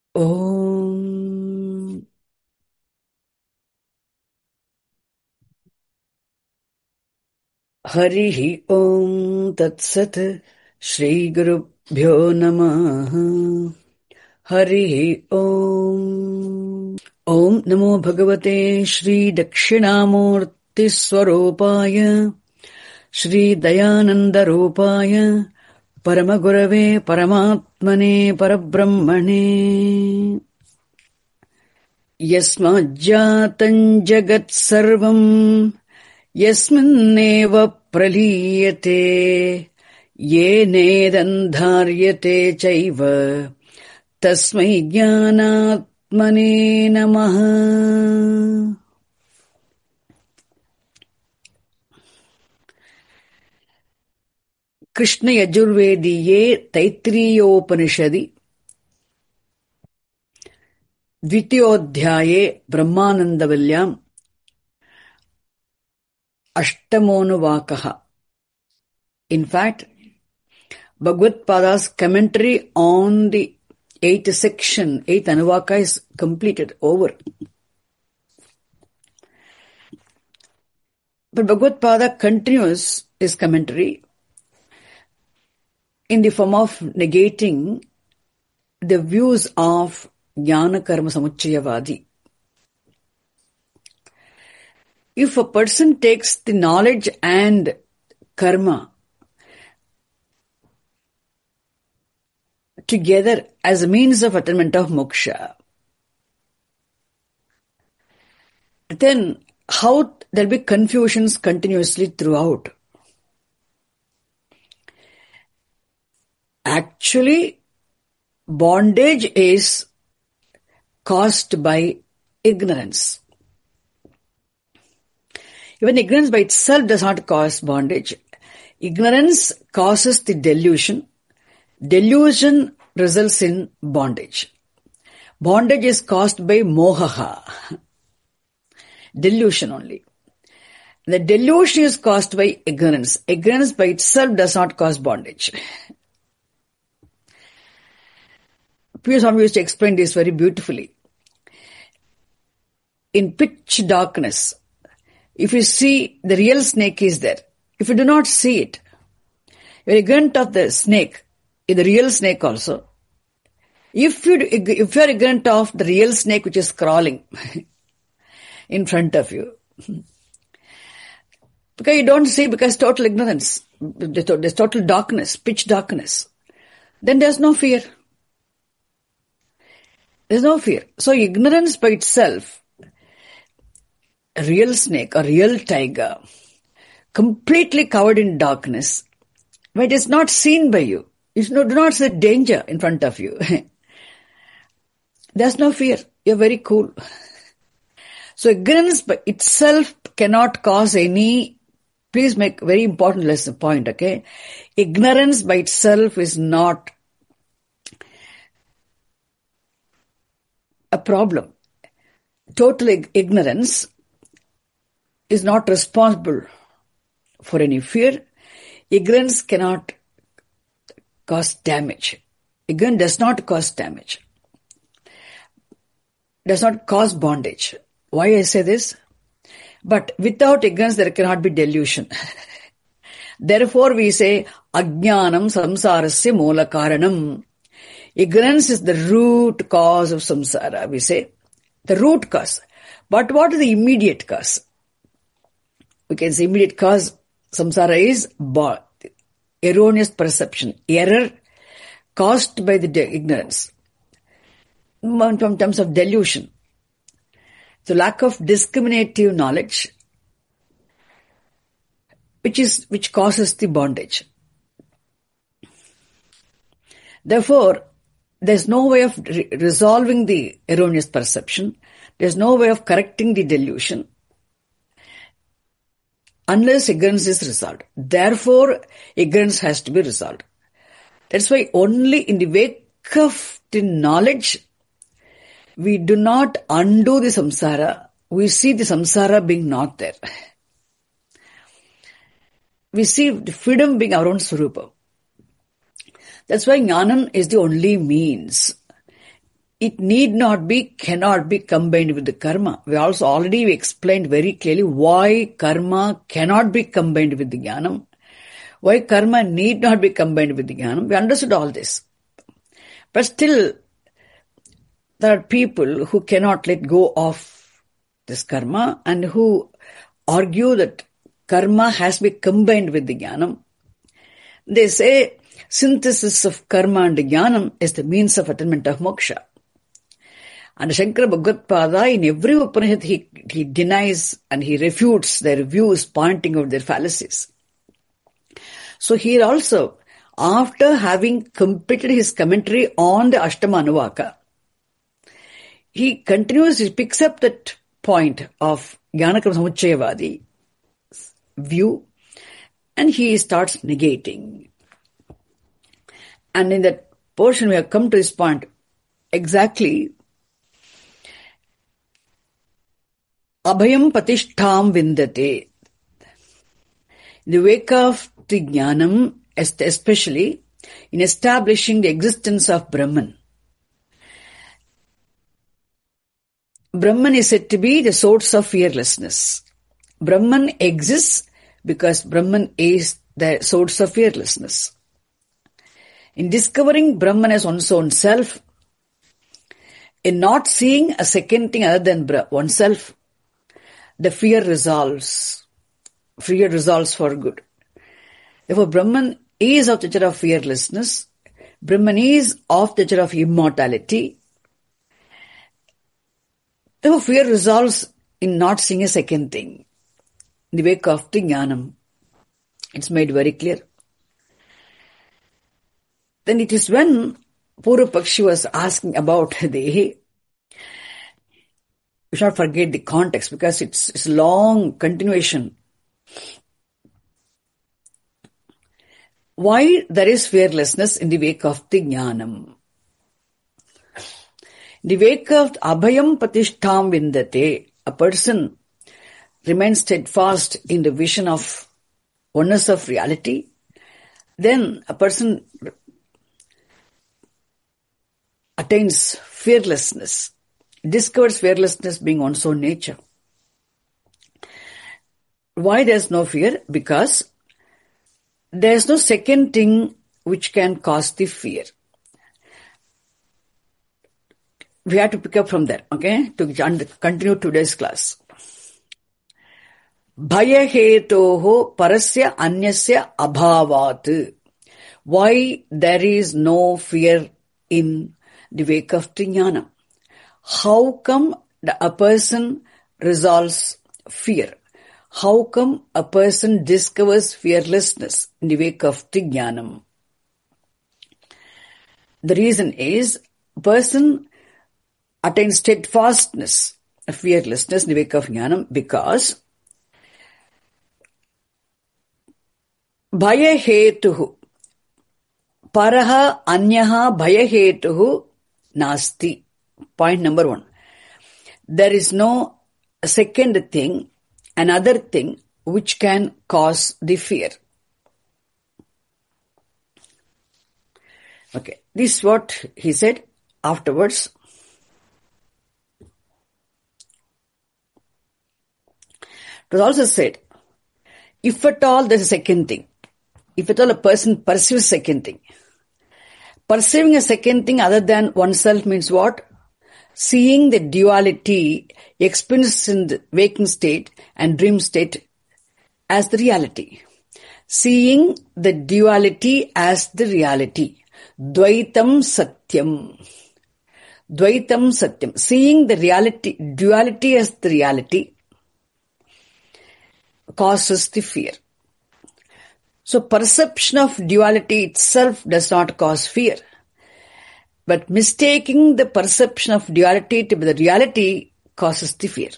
Om Harihi Om Tat Sat Shri Gurubhyo Namaha Harihi Om Om Namo Bhagavate Shri Dakshinamurti Swarupaya Shri Dayananda Rupaya Paramagurave Paramatmane Parabrahmane Yasmajjatam Jagat Sarvam यस्मिन्नेव प्रलीयते येनेदन्धार्यते चैव तस्मै ज्ञानात्मने नमः. Krishna यजुर्वेदीये तैत्तिरीयोपनिषदि द्वितीयोऽध्याये ब्रह्मानन्दवल्याम् Ashtamonuvaakaha. In fact, Bhagavad Pada's commentary on the 8th section, 8th Anuvaka is completed, over. But Bhagavad Pada continues his commentary in the form of negating the views of Jnana Karma Samuchchayavadi. If a person takes the knowledge and karma together as a means of attainment of moksha, then how there will be confusions continuously throughout. Actually, bondage is caused by ignorance. Even ignorance by itself does not cause bondage. Ignorance causes the delusion. Delusion results in bondage. Bondage is caused by mohaha. Delusion only. The delusion is caused by ignorance. Ignorance by itself does not cause bondage. P.S. Swami used to explain this very beautifully. In pitch darkness, if you see the real snake is there, if you do not see it, you are ignorant of the snake, is the real snake also. If you are ignorant of the real snake which is crawling in front of you, because you don't see, because total ignorance, there's total darkness, pitch darkness, then there's no fear. There's no fear. So ignorance by itself, a real snake or real tiger, completely covered in darkness, but it is not seen by you. You do not see danger in front of you. There's no fear. You're very cool. So ignorance by itself cannot cause any, please make very important lesson point, okay? Ignorance by itself is not a problem. Total ignorance is not responsible for any fear. Ignorance cannot cause damage. Ignorance does not cause damage. Does not cause bondage. Why I say this? But without ignorance there cannot be delusion. Therefore we say, Ajnanam samsarasya moola karanam. Ignorance is the root cause of samsara. We say, the root cause. But what is the immediate cause? We can say immediate cause, samsara is erroneous perception, error caused by the ignorance. In terms of delusion. So lack of discriminative knowledge, which causes the bondage. Therefore, there's no way of resolving the erroneous perception. There's no way of correcting the delusion unless ignorance is resolved. Therefore, ignorance has to be resolved. That's why only in the wake of the knowledge, we do not undo the samsara. We see the samsara being not there. We see the freedom being our own swarupa. That's why jnanam is the only means. it need not be, cannot be combined with the karma. We also already explained very clearly why karma cannot be combined with the jnanam, why karma need not be combined with the jnanam. We understood all this. But still, there are people who cannot let go of this karma and who argue that karma has been combined with the jnanam. They say synthesis of karma and jnanam is the means of attainment of moksha. And Shankara Bhagavad-pada, in every Upanishad, he denies and he refutes their views, pointing out their fallacies. So here also, after having completed his commentary on the Ashtama Anuvaka, he continues, he picks up that point of Jnanakarma Samuchayavadi view and he starts negating. And in that portion we have come to this point exactly. Abhayam patishtham vindate. In the wake of the jnanam, especially in establishing the existence of Brahman. Brahman is said to be the source of fearlessness. Brahman exists because Brahman is the source of fearlessness. In discovering Brahman as one's own self, in not seeing a second thing other than oneself, the fear resolves. Fear resolves for good. Therefore, Brahman is of the nature of fearlessness. Brahman is of the nature of immortality. Therefore, fear resolves in not seeing a second thing. In the wake of the jnanam, it's made very clear. Then it is when Purva Pakshi was asking about the, we should not forget the context because it's a long continuation. Why there is fearlessness in the wake of the jnanam? In the wake of abhayam patishtham vindate, a person remains steadfast in the vision of oneness of reality, then a person attains fearlessness, discovers fearlessness being one's own nature. Why there's no fear? Because there's no second thing which can cause the fear. We have to pick up from there, okay, to continue today's class. Bhaya hetoho parasya anyasya abhavat. Why there is no fear in the wake of jnana? How come a person resolves fear? How come a person discovers fearlessness in the wake of jnanam? The reason is a person attains steadfastness, fearlessness in the wake of jnanam because bhaya hetuhu, paraha anyaha bhaya hetuhu nasti. Point number 1. There is no second thing, another thing which can cause the fear. Okay, this is what he said afterwards. It was also said, if at all there's a second thing, if at all a person perceives second thing, perceiving a second thing other than oneself means what? Seeing the duality experienced in the waking state and dream state as the reality. Seeing the duality as the reality. Dvaitam satyam. Dvaitam satyam. Seeing the reality, duality as the reality causes the fear. So perception of duality itself does not cause fear. But mistaking the perception of duality to be the reality causes the fear.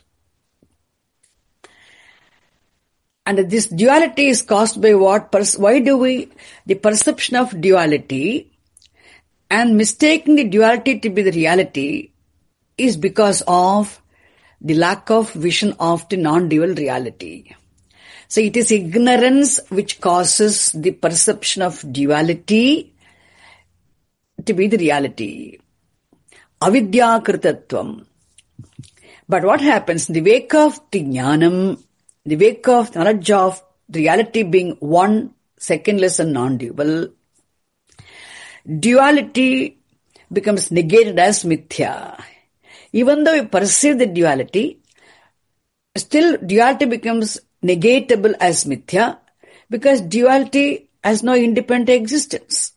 And this duality is caused by what? Why do we, the perception of duality and mistaking the duality to be the reality is because of the lack of vision of the non-dual reality. So it is ignorance which causes the perception of duality to be the reality. avidyakritattvam. But what happens in the wake of the jnanam, the wake of knowledge of reality being one, secondless and non-dual, duality becomes negated as mithya. Even though we perceive the duality, still duality becomes negatable as mithya because duality has no independent existence.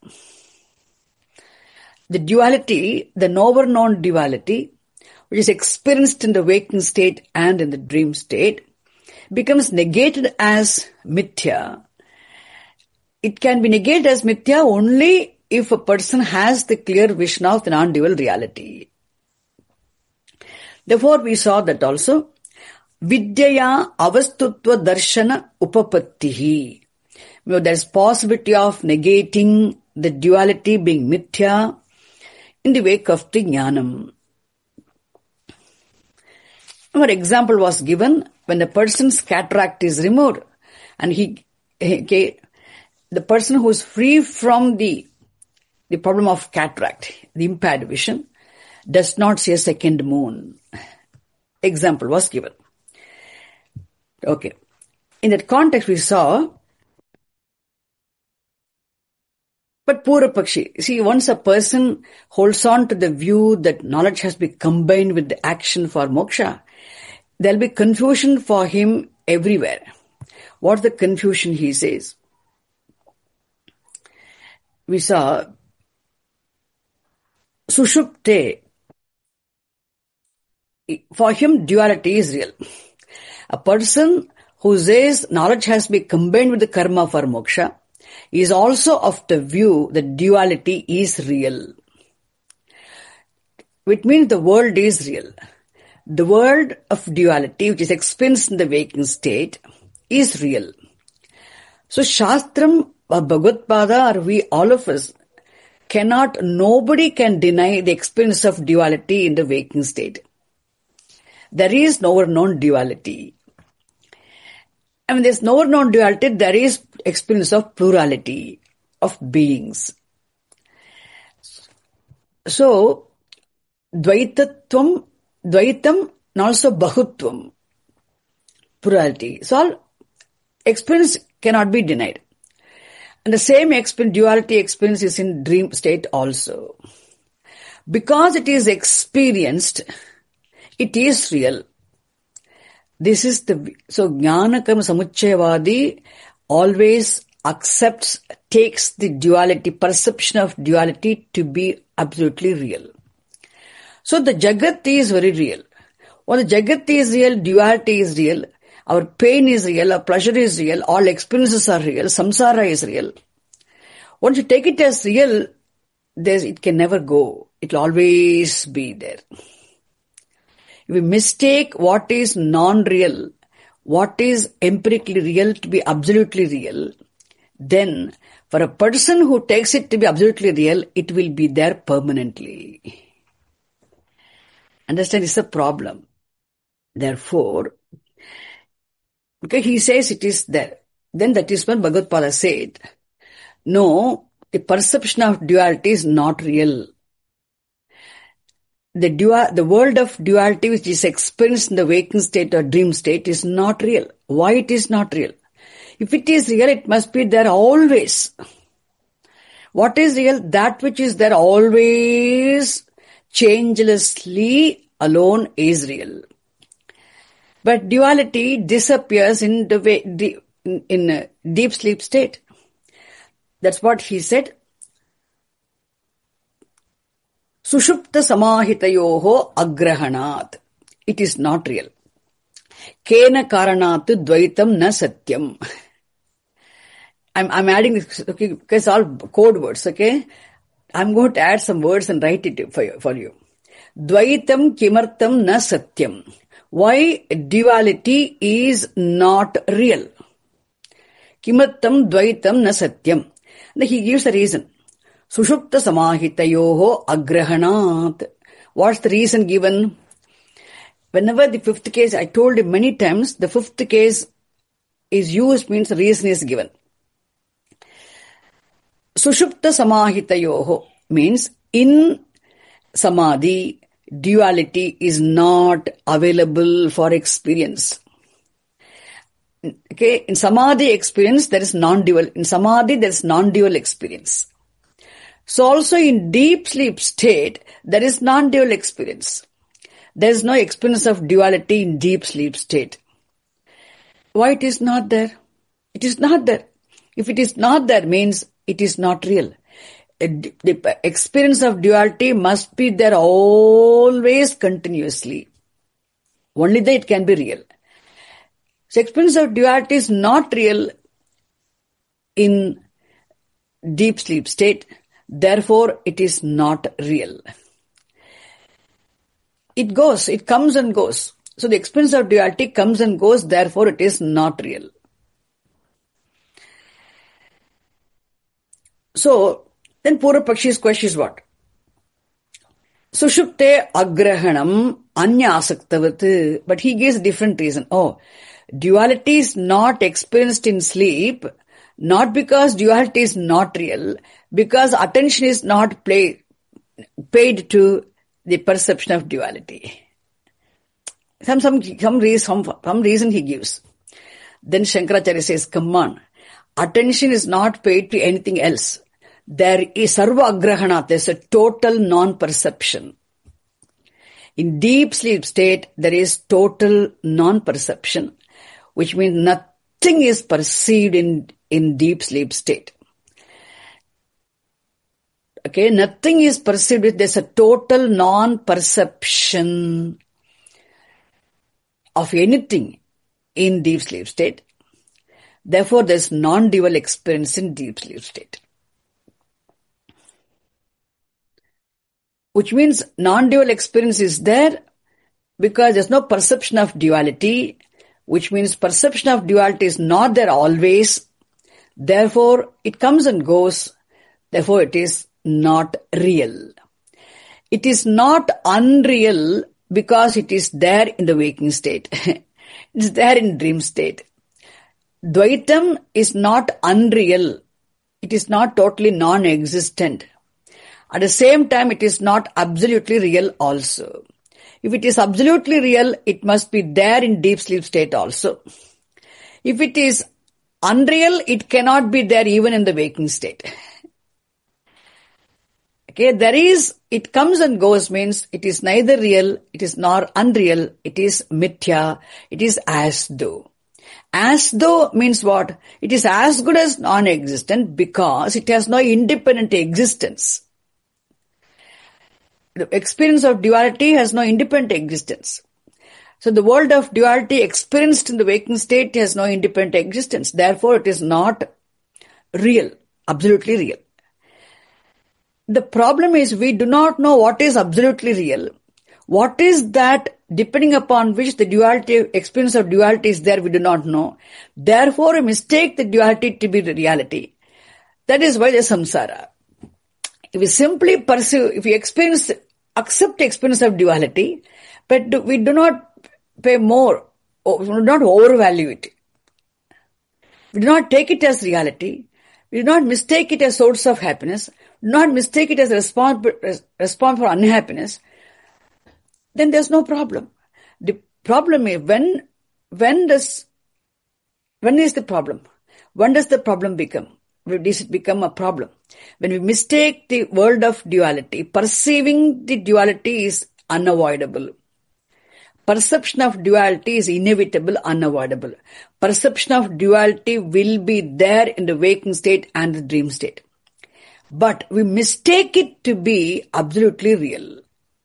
The duality, the knower known duality, which is experienced in the waking state and in the dream state, becomes negated as mithya. It can be negated as mithya only if a person has the clear vision of the non-dual reality. Therefore, we saw that also, vidyaya avastutva darshana upapattihi. There is possibility of negating the duality being mithya in the wake of the jnanam. Our example was given when the person's cataract is removed and the person who is free from the problem of cataract, the impaired vision, does not see a second moon. Example was given. Okay. In that context we saw, but Purapakshi, see, once a person holds on to the view that knowledge has been combined with the action for moksha, there will be confusion for him everywhere. What's the confusion, he says? We saw Sushupte. For him, duality is real. A person who says knowledge has been combined with the karma for moksha is also of the view that duality is real. Which means the world is real. The world of duality, which is experienced in the waking state, is real. So Shastram or Bhagavad-pada or we, all of us, nobody can deny the experience of duality in the waking state. There is no known duality. And when there is no known duality, there is experience of plurality of beings. So, Dvaitam and also Bahutvam, plurality. So, all experience cannot be denied. And the same duality experience is in dream state also. Because it is experienced, it is real. This is so Jnana Karma Samuchayavadi always takes the duality, perception of duality to be absolutely real. So the Jagat is very real. When the Jagat is real, duality is real, our pain is real, our pleasure is real, all experiences are real, samsara is real. Once you take it as real, it can never go. It will always be there. If we mistake what is non-real, what is empirically real to be absolutely real, then for a person who takes it to be absolutely real, it will be there permanently. Understand, it's a problem. Therefore, because he says it is there, then that is when Bhagavad-pada said, no, the perception of duality is not real. The world of duality which is experienced in the waking state or dream state is not real. Why it is not real? If it is real, it must be there always. What is real? That which is there always, changelessly alone is real. But duality disappears in a deep sleep state. That's what he said. Sushupta samahitayoho agrahanat. It is not real. Kena karanat dvaitam na satyam. I'm adding this, okay, because all code words, okay? I'm going to add some words and write it for you. Dvaitam kimartam na satyam. Why duality is not real? Kimartam dvaitam na satyam. And he gives a reason. Sushupta samahitayoho agrahanat. What's the reason given? Whenever the fifth case, I told you many times, the fifth case is used means the reason is given. Sushupta samahitayoho means in samadhi, duality is not available for experience. Okay, in samadhi experience, there is non-dual. In samadhi, there is non-dual experience. So also in deep sleep state, there is non-dual experience. There is no experience of duality in deep sleep state. Why it is not there? It is not there. If it is not there, means it is not real. The experience of duality must be there always, continuously. Only then it can be real. So experience of duality is not real in deep sleep state. Therefore, it is not real. It goes, it comes and goes. So the experience of duality comes and goes, therefore it is not real. So, then Purva-Pakshi's question is what? Sushupte agrahanam anyasaktavat. But he gives a different reason. Oh, duality is not experienced in sleep, not because duality is not real, because attention is not paid to the perception of duality. Some reason he gives. Then Shankaracharya says, come on, attention is not paid to anything else. There is sarva agrahana, there is a total non-perception. In deep sleep state, there is total non-perception, which means nothing is perceived in deep sleep state. Okay, nothing is perceived, there's a total non-perception of anything in deep sleep state. Therefore, there's non-dual experience in deep sleep state. Which means non-dual experience is there because there's no perception of duality, which means perception of duality is not there always. Therefore, it comes and goes. Therefore, it is not real. It is not unreal because it is there in the waking state. It's there in dream state. Dvaitam is not unreal. It is not totally non-existent. At the same time, it is not absolutely real also. If it is absolutely real, it must be there in deep sleep state also. If it is unreal, it cannot be there even in the waking state. Okay, it comes and goes means it is neither real, it is nor unreal, it is mithya, it is as though. As though means what? It is as good as non-existent because it has no independent existence. The experience of duality has no independent existence. So the world of duality experienced in the waking state has no independent existence. Therefore, it is not real, absolutely real. The problem is we do not know what is absolutely real. What is that depending upon which the duality, experience of duality is there, we do not know. Therefore, we mistake the duality to be the reality. That is why there's samsara. If we simply pursue, if we accept the experience of duality, but we do not pay more, or we do not overvalue it. We do not take it as reality. We do not mistake it as source of happiness. Do not mistake it as a response for unhappiness. Then there's no problem. The problem is when is the problem? When does the problem become? When does it become a problem? When we mistake the world of duality, perceiving the duality is unavoidable. Perception of duality is inevitable, unavoidable. Perception of duality will be there in the waking state and the dream state. But we mistake it to be absolutely real.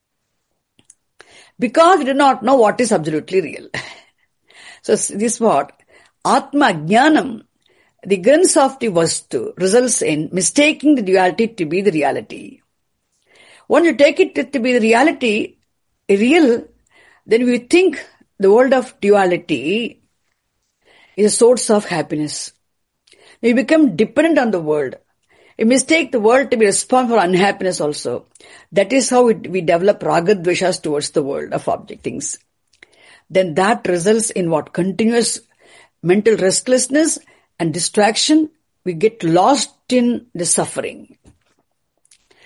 Because we do not know what is absolutely real. So this is what? Atma Jnanam, the ignorance of the Vastu, results in mistaking the duality to be the reality. Once you take it to be the reality, real, then we think the world of duality is a source of happiness. We become dependent on the world. We mistake the world to be responsible for unhappiness also. That is how we develop ragadveshas towards the world of object things. Then that results in what? Continuous mental restlessness and distraction. We get lost in the suffering.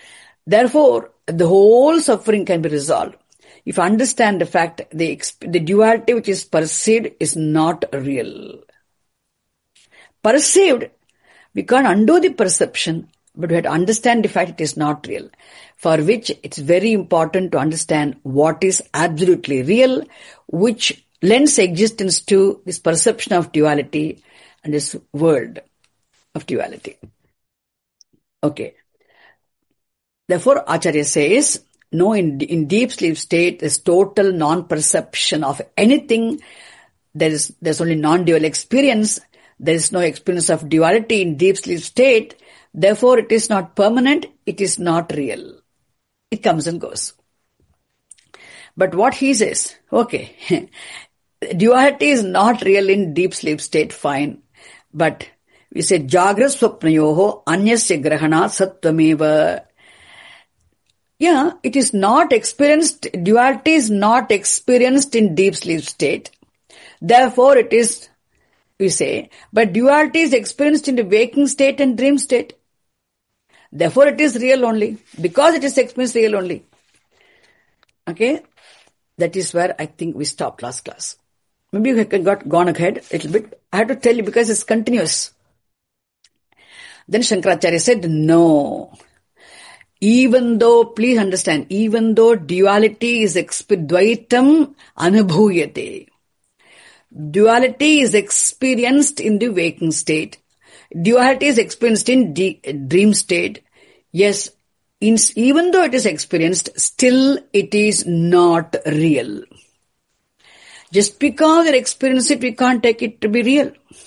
Therefore, the whole suffering can be resolved. If you understand the fact, the duality which is perceived is not real. Perceived, we can't undo the perception, but we have to understand the fact it is not real. For which it's very important to understand what is absolutely real, which lends existence to this perception of duality and this world of duality. Okay. Therefore, Acharya says, no, in deep sleep state, there's total non-perception of anything. There's only non-dual experience. There is no experience of duality in deep sleep state. Therefore, it is not permanent. It is not real. It comes and goes. But what he says, okay, duality is not real in deep sleep state, fine. But we say, Jagrat Swapnayoho Anyasya Grahana Sattvameva. Yeah, it is not experienced, duality is not experienced in deep sleep state. Therefore, it is, we say, but duality is experienced in the waking state and dream state. Therefore, it is real only. Because it is experienced real only. Okay? That is where I think we stopped last class. Maybe we have gone ahead a little bit. I have to tell you because it's continuous. Then Shankaracharya said, no. Even though, please understand, even though duality is Dvaitam anubhuyate. Duality is experienced in the waking state. Duality is experienced in dream state. Yes, even though it is experienced, still it is not real. Just because we experience it, we can't take it to be real.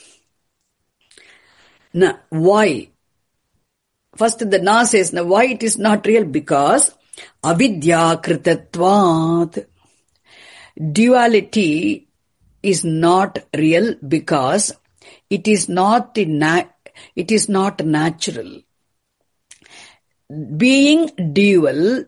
Now, why? First, the Na says, now why it is not real? Because avidya kritatvat. Duality is not real because it is not natural. Being dual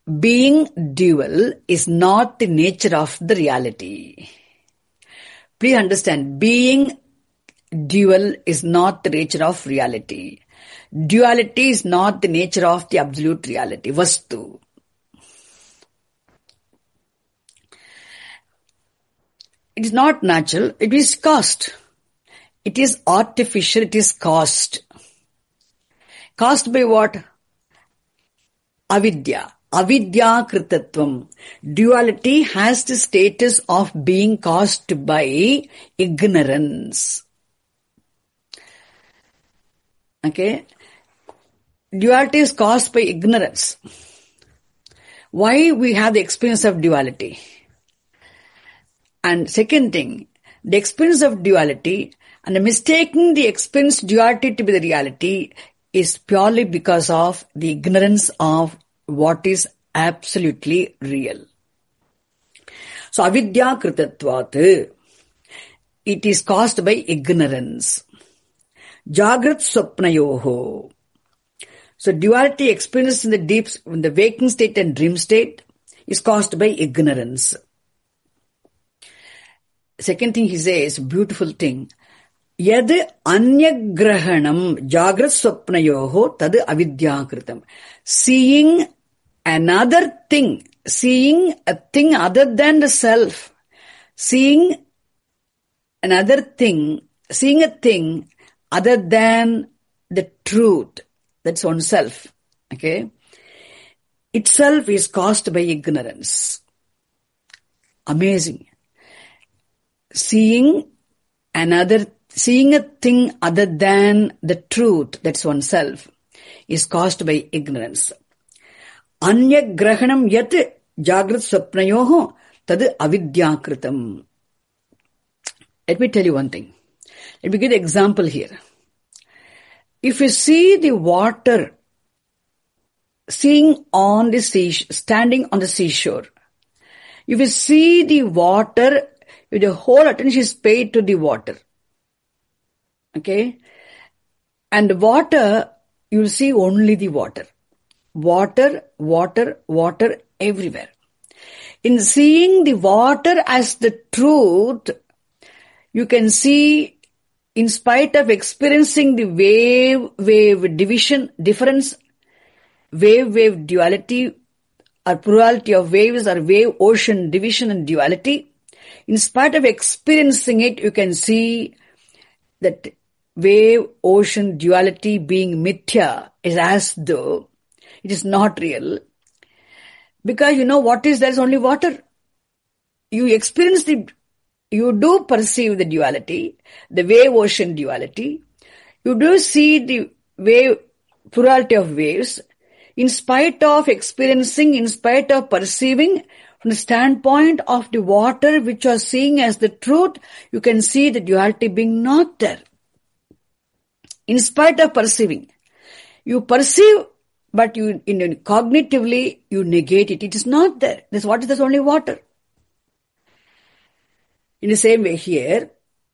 is not the nature of the reality. Please understand, being dual is not the nature of reality. Duality is not the nature of the absolute reality, Vastu. It is not natural, it is caused. It is artificial, it is caused. Caused by what? Avidya. Avidya kritatvam. Duality has the status of being caused by ignorance. Okay? Duality is caused by ignorance. Why we have the experience of duality? And second thing, the experience of duality and mistaking the experienced duality to be the reality is purely because of the ignorance of what is absolutely real. So, avidya kritatvat, it is caused by ignorance. Jagrat swapnayoho. So, duality experienced in the waking state and dream state is caused by ignorance. Second thing he says, beautiful thing. Yad anyagrahanam jagrat swapnayoho tad avidyakritam. Seeing another thing, seeing a thing other than the self, seeing a thing other than the truth, that's oneself, okay, itself is caused by ignorance. Amazing. Seeing a thing other than the truth, that's oneself, is caused by ignorance. Anya grahanam yat jagrat swapnayoho tad avidyakritam. Let me tell you one thing. Let me give an example here. If you see the water standing on the seashore, if you see the water, your whole attention is paid to the water. Okay? And water, you will see only the water. Water, water, water everywhere. In seeing the water as the truth, you can see, in spite of experiencing the wave difference, wave duality or plurality of waves or wave ocean division and duality, in spite of experiencing it, you can see that wave ocean duality being mithya is as though it is not real. Because you know what is, there is only water. You experience you do perceive the duality, the wave ocean duality. You do see the wave, plurality of waves, in spite of experiencing, in spite of perceiving, from the standpoint of the water which you are seeing as the truth, you can see the duality being not there. In spite of perceiving. You perceive, but you cognitively you negate it. It is not there. This what is this? Only water. In the same way here,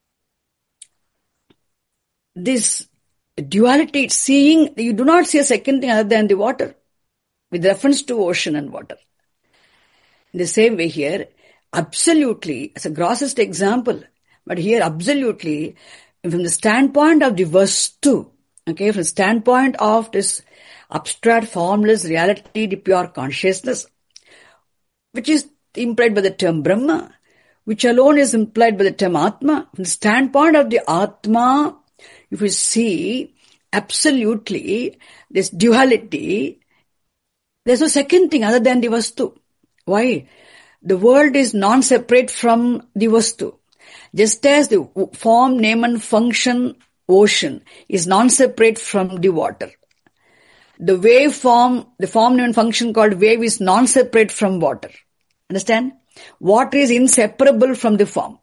this duality, seeing, you do not see a second thing other than the water, with reference to ocean and water. In the same way here, absolutely, as a grossest example, but here absolutely, from the standpoint of the vastu, okay, from the standpoint of this abstract, formless reality, the pure consciousness, which is implied by the term Brahma, which alone is implied by the term Atma. From the standpoint of the Atma, if you see absolutely this duality, there's no second thing other than the Vastu. Why? The world is non-separate from the Vastu. Just as the form, name and function ocean is non-separate from the water. The wave form, the form, name and function called wave is non-separate from water. Understand? Water is inseparable from the form.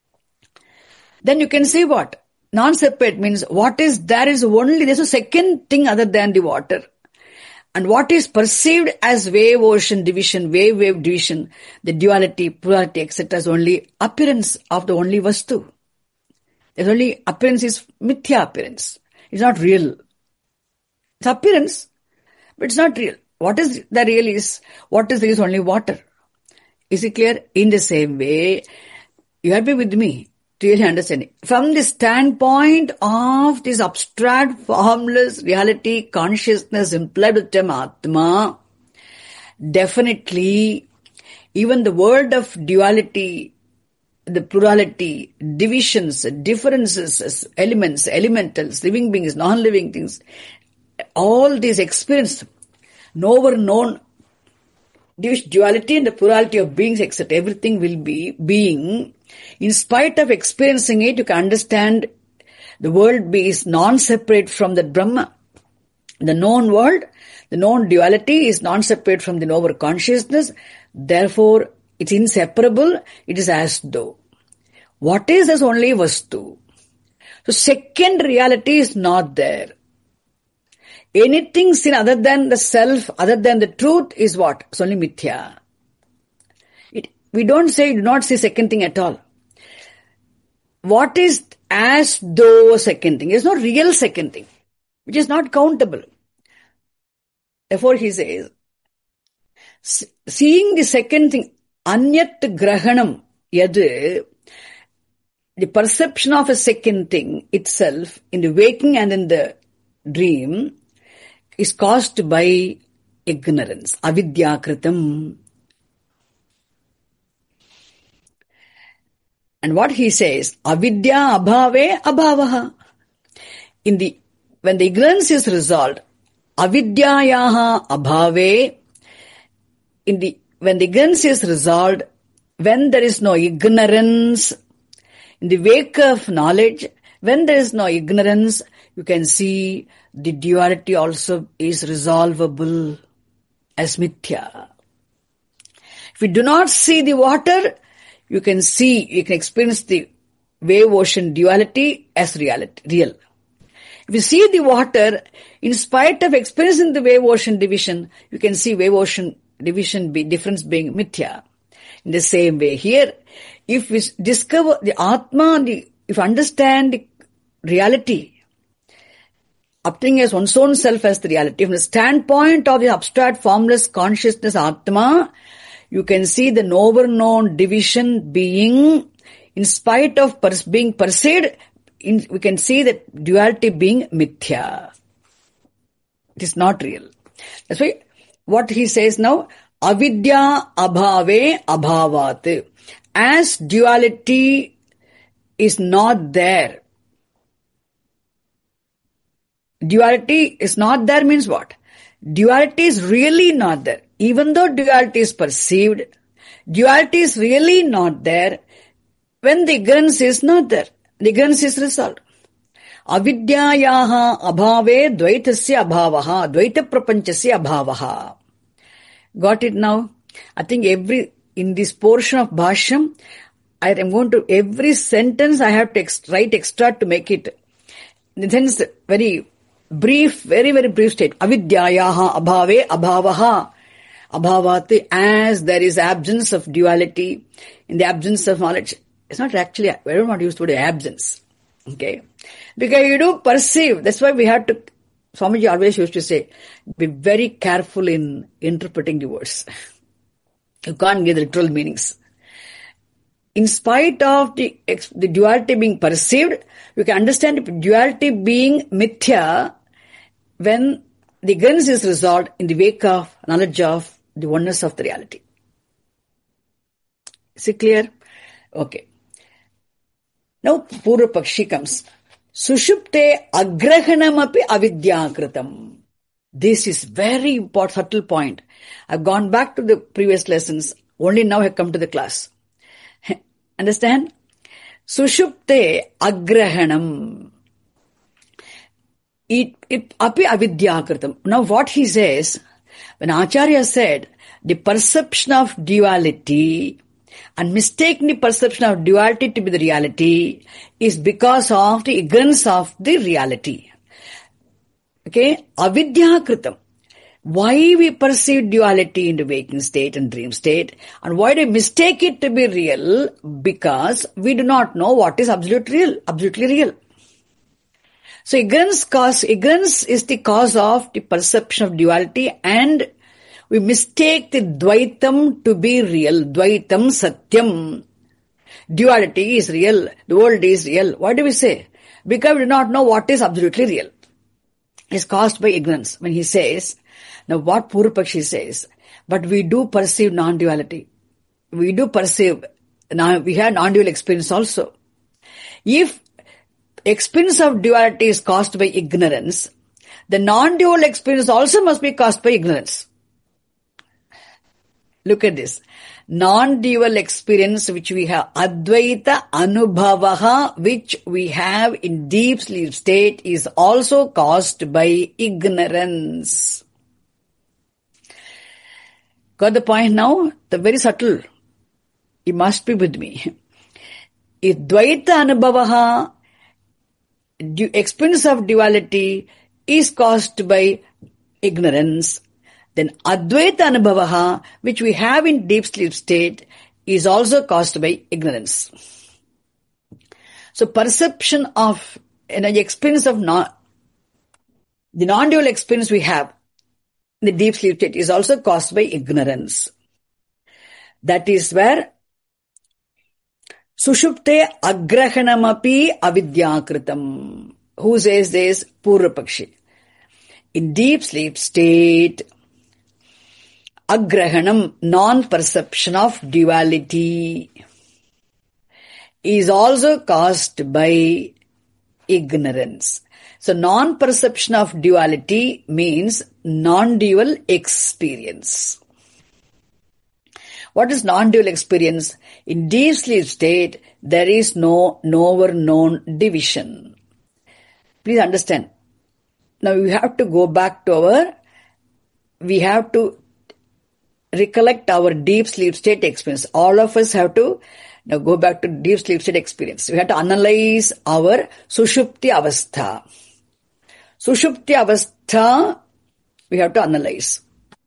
Then you can see what? Non-separate means what is there is only, there's a second thing other than the water. And what is perceived as wave ocean division, wave division, the duality, plurality, etc. is only appearance of the only vastu. There's only appearance is mithya appearance. It's not real. It's appearance, but it's not real. What is the real is, what is there is only water. Is it clear? In the same way, you have to be with me to really understand it. From the standpoint of this abstract, formless reality, consciousness implied with the term Atma, definitely even the world of duality, the plurality, divisions, differences, elements, elementals, living beings, non-living things, all these experience, known duality and the plurality of beings, etc. Everything will be being. In spite of experiencing it, you can understand the world is non-separate from the Brahma. The known world, the known duality is non-separate from the knower consciousness. Therefore, it's inseparable. It is as though. What is this only Vastu? So second reality is not there. Anything seen other than the self, other than the truth is what? It's only mithya. We do not see second thing at all. What is as though second thing? There's no real second thing, which is not countable. Therefore he says, seeing the second thing, anyat grahanam, yadu, the perception of a second thing itself in the waking and in the dream is caused by ignorance, avidyakritam. And what he says, avidya abhave abhavaha. When the ignorance is resolved, avidyayaha abhave, when the ignorance is resolved, when there is no ignorance, in the wake of knowledge, when there is no ignorance, you can see the duality also is resolvable as mithya. If you do not see the water, you can experience the wave ocean duality as real. If you see the water, in spite of experiencing the wave ocean division, you can see wave ocean division difference being mithya. In the same way here, if we discover the Atma, if you understand the reality, obtaining as one's own self as the reality, from the standpoint of the abstract formless consciousness Atma, you can see the known division being, in spite of being perceived, we can see that duality being mithya. It is not real. That's why what he says now, avidya abhave abhavat. As duality is not there. Duality is not there means what? Duality is really not there. Even though duality is perceived, duality is really not there when the ignorance is not there. The ignorance is resolved. Avidyayaha abhave dvaitasya abhavaha, dvaita prapanchasya abhavaha. Got it now? I think in this portion of Bhashyam, I am going to, every sentence I have to write extra to make it, in the sense, very brief, very, very brief state. Avidyayaha abhave abhavaha. Abhavat, as there is absence of duality, in the absence of knowledge. It's not actually, I don't want to use the word absence. Okay? Because you do perceive, that's why we have to, Swamiji always used to say, be very careful in interpreting the words. You can't give the literal meanings. In spite of the duality being perceived, you can understand the duality being mithya when the ignorance is resolved in the wake of knowledge of the oneness of the reality. Is it clear? Okay. Now Purva Pakshi comes. Sushupte agrahanamapi avidyakritam. This is very important, subtle point. I've gone back to the previous lessons. Only now I have come to the class. Understand? Sushupte agrahanam. It api avidyakritam. Now what he says, when Acharya said the perception of duality and mistaking the perception of duality to be the reality is because of the ignorance of the reality. Okay? Avidyakritam. Why we perceive duality in the waking state and dream state, and why do we mistake it to be real? Because we do not know what is absolutely real. So ignorance is the cause of the perception of duality, and we mistake the Dvaitam to be real. Dvaitam Satyam. Duality is real. The world is real. Why do we say? Because we do not know what is absolutely real. It's caused by ignorance. When he says, now what Purva Pakshi says, but we do perceive non-duality. We do perceive, now we have non-dual experience also. If experience of duality is caused by ignorance, the non-dual experience also must be caused by ignorance. Look at this. Non-dual experience which we have, Advaita Anubhavaha, which we have in deep sleep state, is also caused by ignorance. Got the point now? The very subtle. You must be with me. If Dvaita Anubhavaha, experience of duality, is caused by ignorance, then Advaita Anubhavaha, which we have in deep sleep state, is also caused by ignorance. So perception of, the experience of the non-dual experience we have in the deep sleep state is also caused by ignorance. That is where Sushupte agrahanamapi avidyakritam. Who says this? Purva Pakshi. In deep sleep state, agrahanam, non-perception of duality, is also caused by ignorance. So non-perception of duality means non-dual experience. What is non-dual experience? In deep sleep state, there is no knower-known division. Please understand. Now we have to go back to we have to recollect our deep sleep state experience. All of us have to now go back to deep sleep state experience. We have to analyze our Sushupti Avastha. Sushupti Avastha, we have to analyze.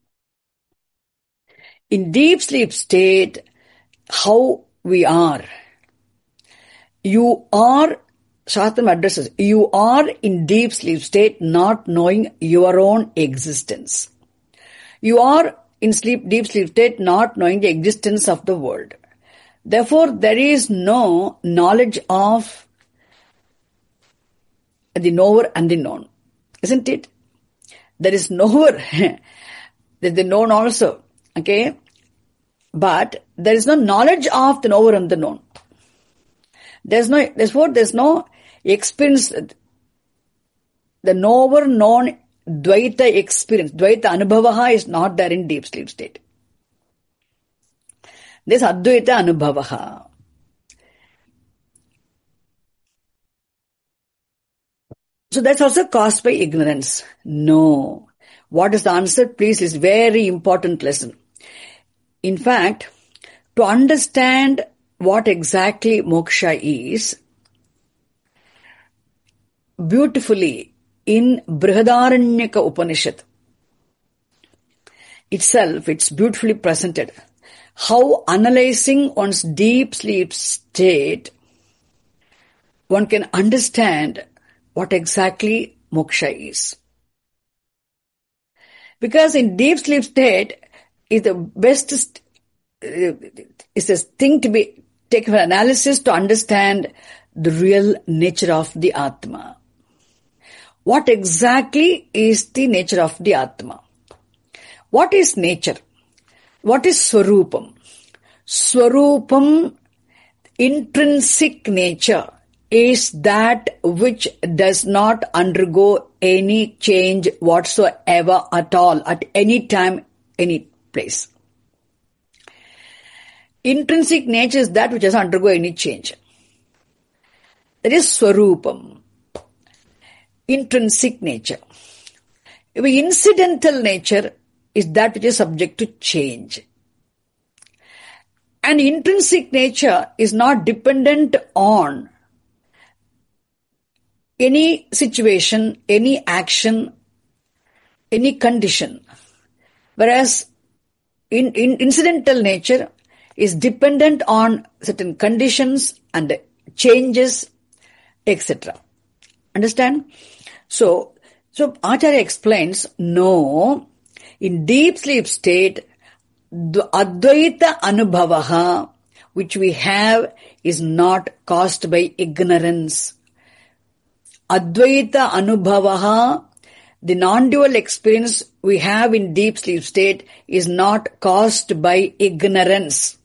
In deep sleep state, how we are. You are, Shastram addresses, you are in deep sleep state not knowing your own existence. You are in deep sleep state not knowing the existence of the world. Therefore, there is no knowledge of the knower and the known. Isn't it? There is knower. There is the known also. Okay? But there is no knowledge of the knower and the known. Therefore, there's no experience. The knower known Dvaita experience, Dvaita Anubhavaha is not there in deep sleep state. There's Advaita Anubhavaha. So that's also caused by ignorance. No. What is the answer? Please, is very important lesson. In fact, to understand what exactly moksha is, beautifully in Brihadaranyaka Upanishad itself, it's beautifully presented how analyzing one's deep sleep state, one can understand what exactly moksha is. Because in deep sleep state is the best, is a thing to be taken for analysis to understand the real nature of the Atma. What exactly is the nature of the Atma? What is nature? What is Swarupam? Swarupam, intrinsic nature, is that which does not undergo any change whatsoever at all, at any time, any place. Intrinsic nature is that which does not undergo any change. That is Swarupam. Intrinsic nature. Incidental nature is that which is subject to change. And intrinsic nature is not dependent on any situation, any action, any condition. Whereas incidental nature is dependent on certain conditions and changes, etc. Understand? So Acharya explains, no, in deep sleep state, the Advaita Anubhavaha, which we have, is not caused by ignorance. Advaita Anubhavaha, the non-dual experience we have in deep sleep state, is not caused by ignorance.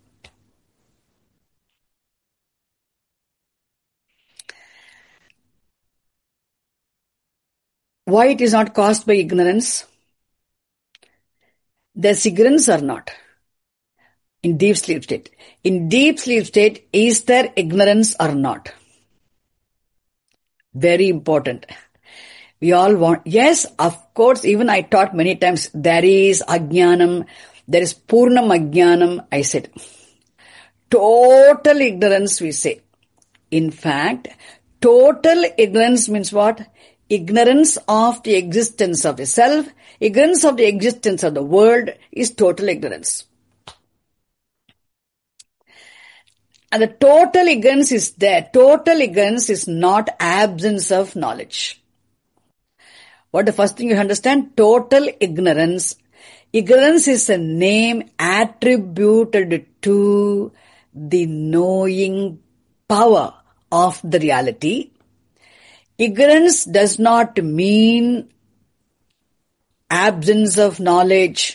Why it is not caused by ignorance? There's ignorance or not in deep sleep state. In deep sleep state, is there ignorance or not? Very important. We all want, yes, of course, even I taught many times, there is ajnanam, there is purnam ajnanam, I said. Total ignorance, we say. In fact, total ignorance means what? Ignorance of the existence of the self, ignorance of the existence of the world is total ignorance. And the total ignorance is there. Total ignorance is not absence of knowledge. What the first thing you understand? Total ignorance. Ignorance is a name attributed to the knowing power of the reality. Ignorance does not mean absence of knowledge.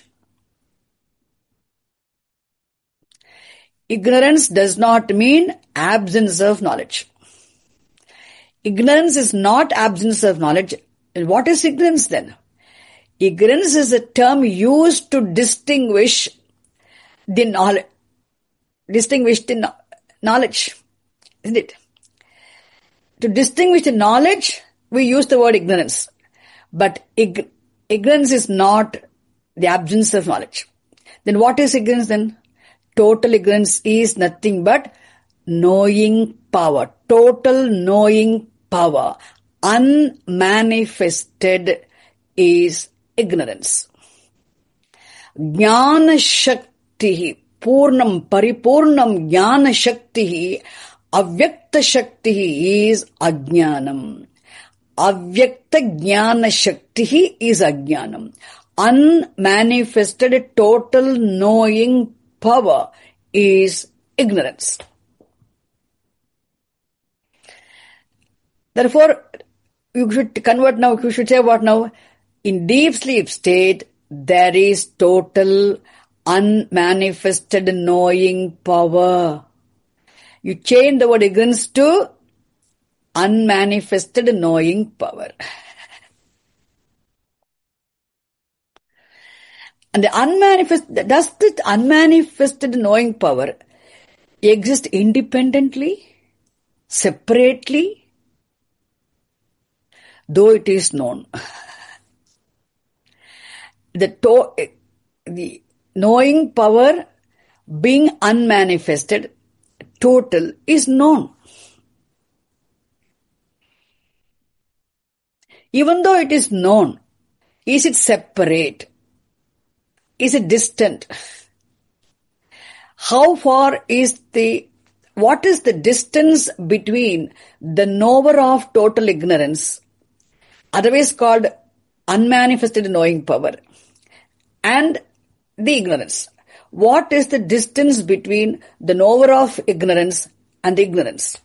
Ignorance does not mean absence of knowledge. Ignorance is not absence of knowledge. What is ignorance then? Ignorance is a term used to distinguish the knowledge. Isn't it? To distinguish the knowledge, we use the word ignorance. But ignorance is not the absence of knowledge. Then what is ignorance then? Total ignorance is nothing but knowing power. Total knowing power. Unmanifested is ignorance. Jnana Shakti, Purnam, Paripurnam Jnana Shakti, Avyakta Shakti is Ajnanam. Avyakta Jnana Shakti is Ajnanam. Unmanifested total knowing power is ignorance. Therefore, you should convert now, you should say what now? In deep sleep state, there is total unmanifested knowing power. You change the word ignorance to unmanifested knowing power. And does the unmanifested knowing power exist independently, separately? Though it is known. The knowing power being unmanifested, total, is known. Even though it is known, is it separate? Is it distant? What is the distance between the knower of total ignorance, otherwise called unmanifested knowing power, and the ignorance? What is the distance between the knower of ignorance and the ignorance?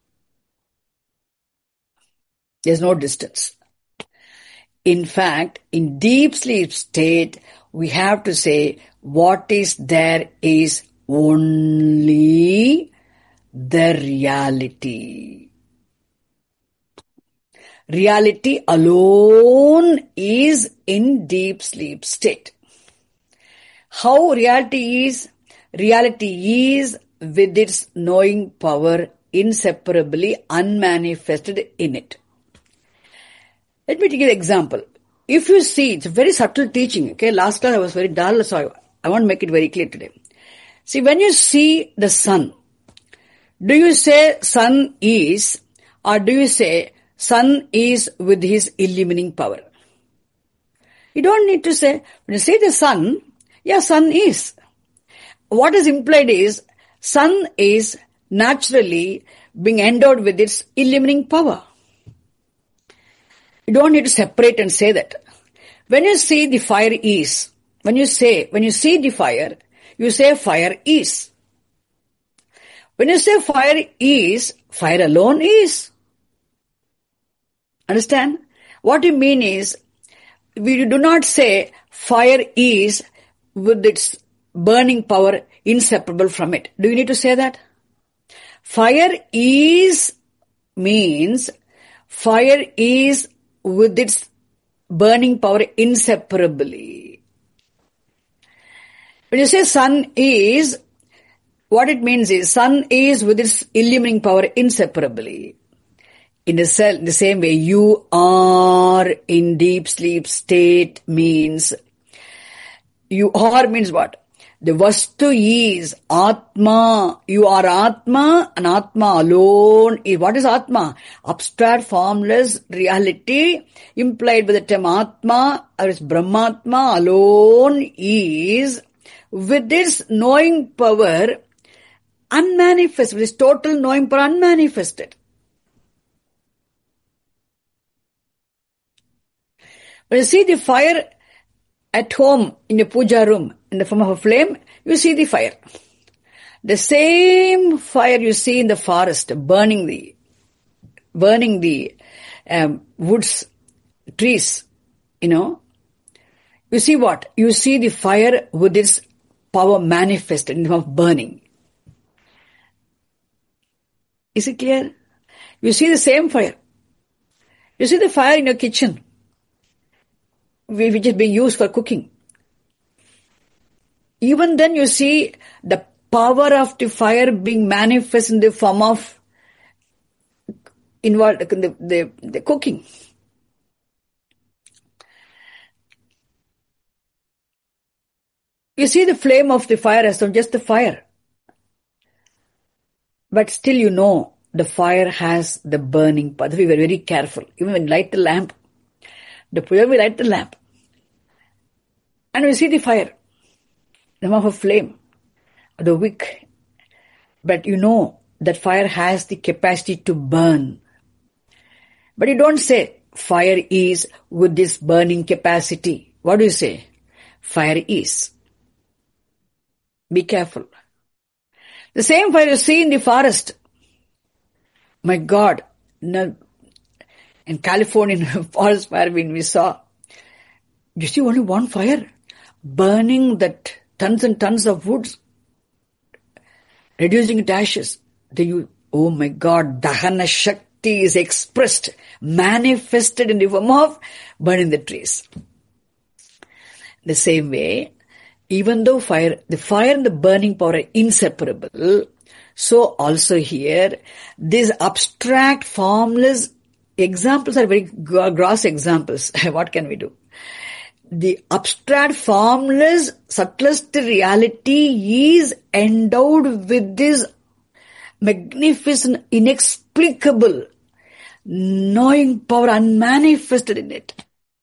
There's no distance. In fact, in deep sleep state, we have to say what is there is only the reality. Reality alone is in deep sleep state. How reality is? Reality is with its knowing power inseparably unmanifested in it. Let me give you an example. If you see, it's a very subtle teaching. Okay, last class I was very dull, so I want to make it very clear today. See, when you see the sun, do you say sun is, or do you say sun is with his illumining power? You don't need to say, when you see the sun, yeah, sun is. What is implied is, sun is naturally being endowed with its illumining power. You don't need to separate and say that. When you see the fire is, when you see the fire, you say fire is. When you say fire is, fire alone is. Understand? What you mean is, we do not say fire is with its burning power inseparable from it. Do you need to say that? Fire is means fire is with its burning power inseparably. When you say sun is, what it means is sun is with its illumining power inseparably. In the same way, you are in deep sleep state means, you are means what? The Vastu is Atma. You are Atma, and Atma alone is. What is Atma? Abstract, formless reality implied by the term Atma, or is Brahmatma alone is with its knowing power unmanifested, with its total knowing power unmanifested. When you see the fire at home in your puja room in the form of a flame, you see the fire. The same fire you see in the forest burning the woods, trees, you see what? You see the fire with its power manifested in the form of burning. Is it clear? You see the same fire. You see the fire in your kitchen, which is being used for cooking. Even then you see the power of the fire being manifest in the form of the cooking. You see the flame of the fire as just the fire. But still you know the fire has the burning power. We were very careful. Even when you light the lamp, we light the lamp. And we see the fire, the form of a flame, the wick. But you know that fire has the capacity to burn. But you don't say fire is with this burning capacity. What do you say? Fire is. Be careful. The same fire you see in the forest. My God, in California forest fire when we saw, You see only one fire burning that tons and tons of woods, reducing it to ashes. Oh my God, Dahana Shakti is expressed, manifested in the form of burning the trees. The same way, even though the fire and the burning power are inseparable, so also here, these abstract, formless examples are very gross examples. What can we do? The abstract, formless, subtlest reality is endowed with this magnificent, inexplicable, knowing power unmanifested in it.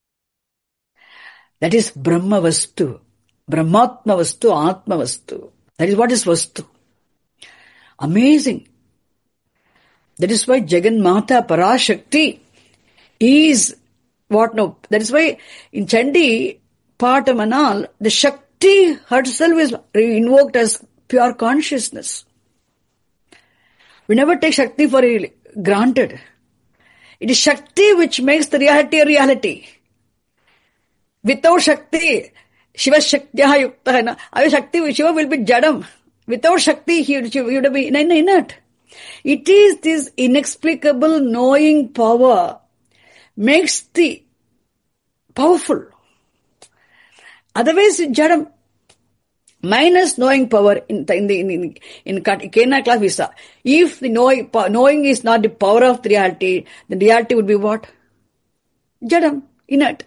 That is Brahma Vastu, Brahmatma Vastu, Atma Vastu. That is what is Vastu. Amazing. That is why Jagan Mata Parashakti is what now? That is why in Chandi Patamanal, the Shakti herself is invoked as pure consciousness. We never take Shakti for granted. It is Shakti which makes the reality a reality. Without Shakti, Shiva Shaktyaha Yuktahana. Shakti, Shiva will be Jadam. Without Shakti, he would be inert. It is this inexplicable knowing power makes the powerful. Otherwise, Jadam. Minus knowing power in Kena class we saw. If the knowing is not the power of the reality, then reality would be what? Jadam, inert.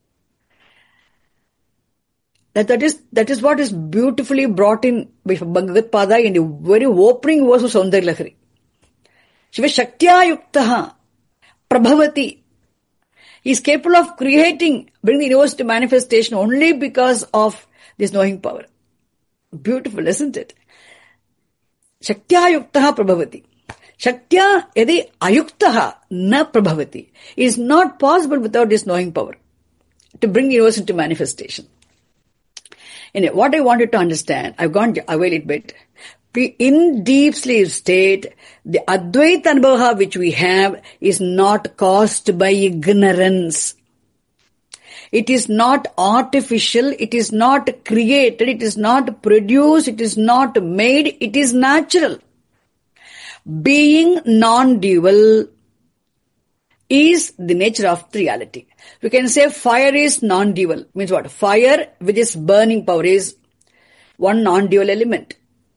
That is what is beautifully brought in by Bhagavad Pada in the very opening verse of Saundarya Lahari. Shiva Shaktya Yuktaha Prabhavati. He is capable of bringing the universe to manifestation only because of this knowing power. Beautiful, isn't it? Shaktya Yuktaha Prabhavati. Shaktya yadi ayuktaha na prabhavati. It is not possible without this knowing power to bring the universe into manifestation. Anyway, what I wanted to understand, I've gone away a little bit. In deep sleep state, the Advaita Anubhava which we have is not caused by ignorance. It is not artificial, it is not created, it is not produced, it is not made, it is natural. Being non-dual is the nature of the reality. We can say fire is non-dual. Means what? Fire with its burning power is one non-dual element.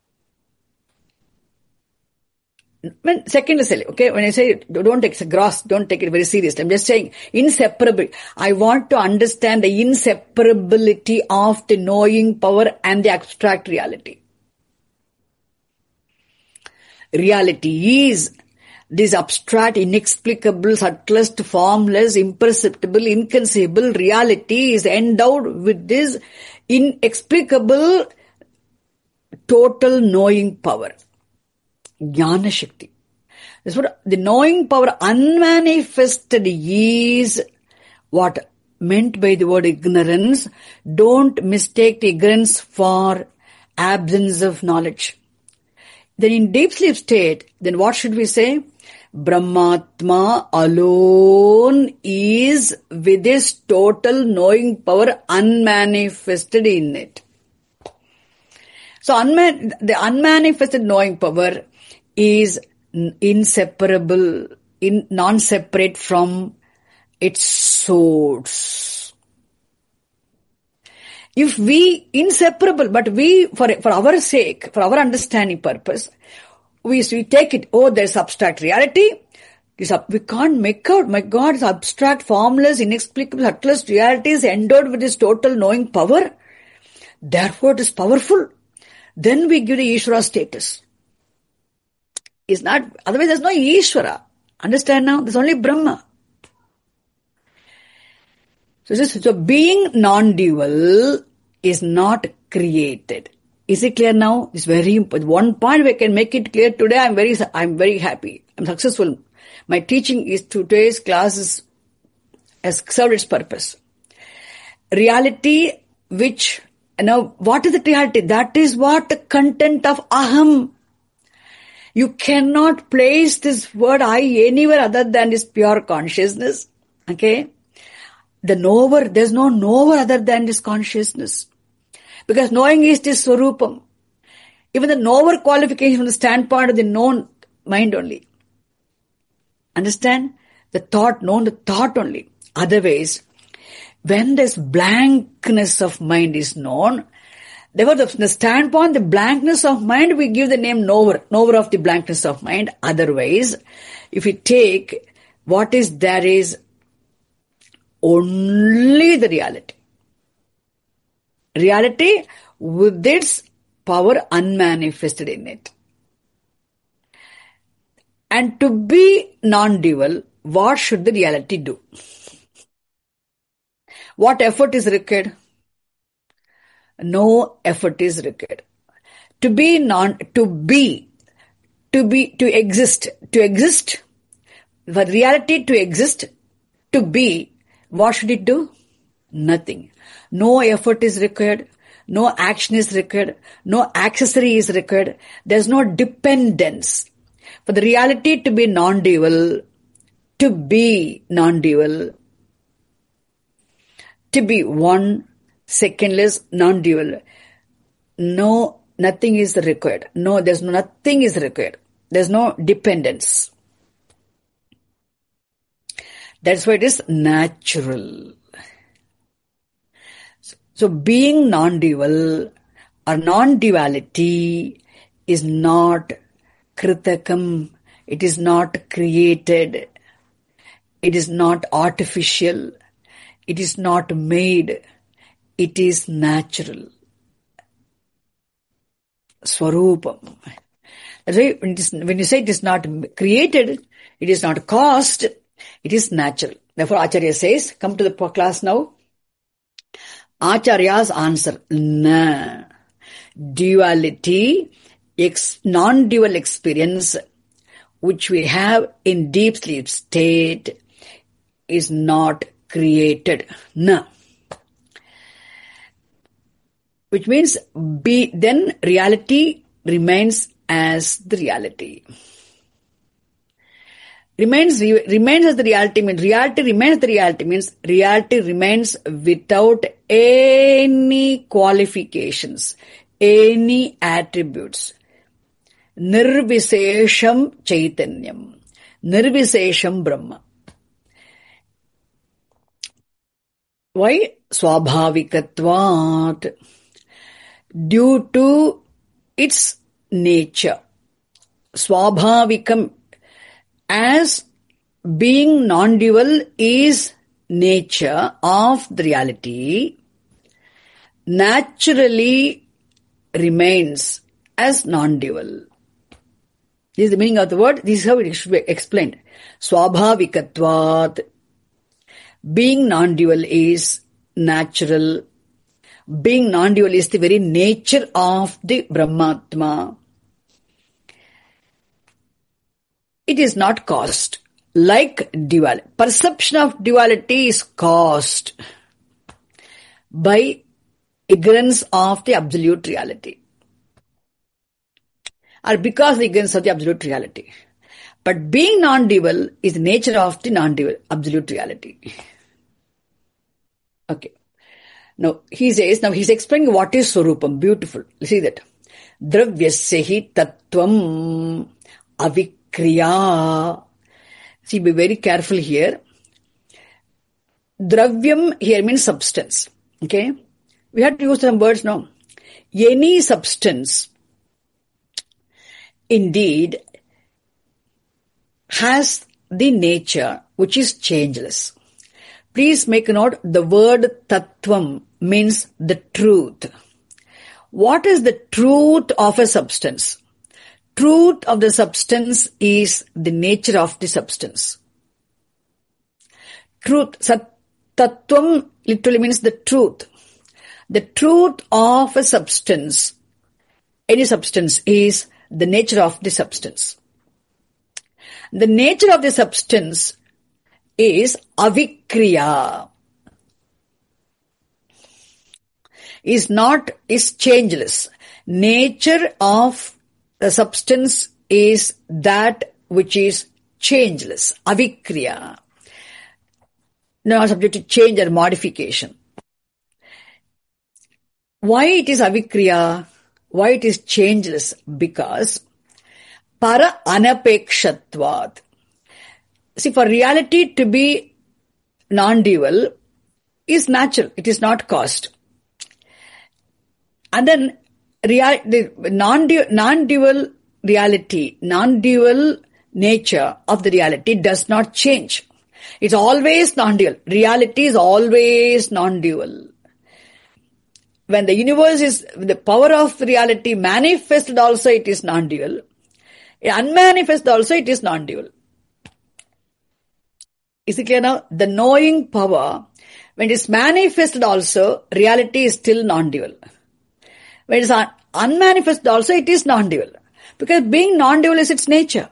Secondly, okay, when I say don't take it very seriously. I'm just saying inseparable. I want to understand the inseparability of the knowing power and the abstract reality. Reality is this abstract, inexplicable, subtlest, formless, imperceptible, inconceivable reality is endowed with this inexplicable, total knowing power. Jnana Shakti. That's what the knowing power unmanifested is what meant by the word ignorance. Don't mistake the ignorance for absence of knowledge. Then in deep sleep state, then what should we say? Brahmatma alone is with his total knowing power unmanifested in it. So the unmanifested knowing power is inseparable, non-separate from its source. If we inseparable, but we for our sake, for our understanding purpose, we take it. Oh, there's abstract reality. We can't make out. My God, it's abstract, formless, inexplicable, subtlest reality is endowed with this total knowing power. Therefore, it is powerful. Then we give the Ishvara status. It's not, otherwise there's no Ishvara. Understand now? There's only Brahma. So being non-dual is not created. Is it clear now? It's very important. One point we can make it clear today. I'm very happy. I'm successful. My teaching is today's classes has served its purpose. Reality which, what is the reality? That is what the content of aham. You cannot place this word I anywhere other than this pure consciousness. Okay? The knower, there's no knower other than this consciousness. Because knowing is this Swarupam. Even the knower qualification from the standpoint of the known mind only. Understand? The thought, known the thought only. Otherwise, when this blankness of mind is known, therefore from the standpoint, the blankness of mind, we give the name knower, knower of the blankness of mind. Otherwise, if we take what is there is only the reality. Reality with its power unmanifested in it. And to be non-dual, what should the reality do? What effort is required? No effort is required. To exist, for reality to exist, to be, what should it do? Nothing. No effort is required. No action is required. No accessory is required. There's no dependence. For the reality to be non-dual, to be non-dual, to be one, secondless, non-dual, no, nothing is required. No, nothing is required. There's no dependence. That's why it is natural. So being non-dual or non-duality is not kritakam. It is not created. It is not artificial. It is not made. It is natural. Swarupam. That's why when you say it is not created, it is not caused, it is natural. Therefore Acharya says, come to the class now. Acharya's answer, na. Duality, non-dual experience, which we have in deep sleep state, is not created. Na. Which means then reality remains as the reality. Remains as the reality means reality remains the reality means reality remains without any qualifications, any attributes. Nirvisesham Chaitanyam. Nirvisesham Brahma. Why? Swabhavikatvat. Due to its nature. Swabhavikam. As being non-dual is nature of the reality, naturally remains as non-dual. This is the meaning of the word. This is how it should be explained. Swabhavikatvat. Being non-dual is natural. Being non-dual is the very nature of the Brahmatma. It is not caused. Like duality. Perception of duality is caused by ignorance of the absolute reality. Or because of the ignorance of the absolute reality. But being non-dual is the nature of the non-dual absolute reality. Okay. Now he's explaining what is Swarupam. Beautiful. See that. Dravyasya tattvam avikriya. See, be very careful here. Dravyam here means substance. Okay. We have to use some words now. Any substance indeed has the nature which is changeless. Please make a note, the word tattvam means the truth. What is the truth of a substance? Truth of the substance is the nature of the substance. Truth, tattvam literally means the truth. The truth of a substance, any substance, is the nature of the substance. The nature of the substance is avikriya. Is changeless. Nature of the substance is that which is changeless. Avikriya. not subject to change or modification. Why it is avikriya? Why it is changeless? Because para anapekshatvad. See, for reality to be non-dual is natural. It is not caused. And then the non-dual reality, non-dual nature of the reality does not change. It's always non-dual. Reality is always non-dual. When the universe is, the power of reality manifested also it is non-dual. Unmanifested also it is non-dual. Is it clear now? The knowing power, when it is manifested also, reality is still non-dual. When it is unmanifested also, it is non-dual. Because being non-dual is its nature.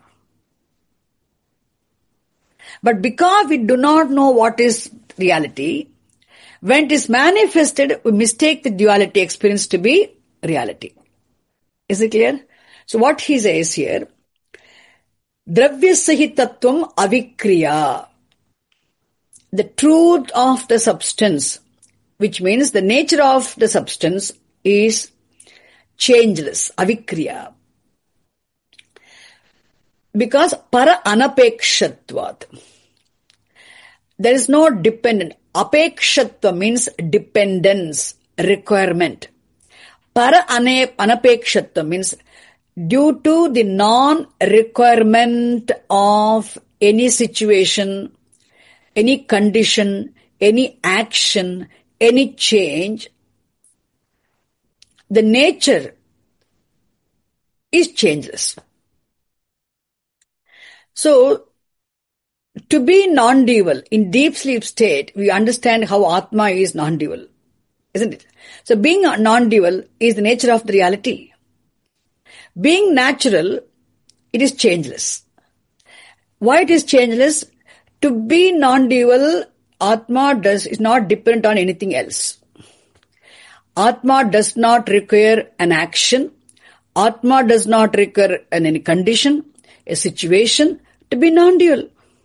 But because we do not know what is reality, when it is manifested, we mistake the duality experience to be reality. Is it clear? So what he says here, Dravyasya tattvam avikriya. The truth of the substance, which means the nature of the substance is changeless, avikriya. Because para anapekshatvat. There is no dependent. Apekshatva means dependence, requirement. Para anapekshatva means due to the non-requirement of any situation, any condition, any action, any change, the nature is changeless. So, to be non-dual, in deep sleep state, we understand how Atma is non-dual, isn't it? So, being non-dual is the nature of the reality. Being natural, it is changeless. Why it is changeless? To be non-dual, Atma is not dependent on anything else. Atma does not require an action. Atma does not require any condition, a situation to be non-dual.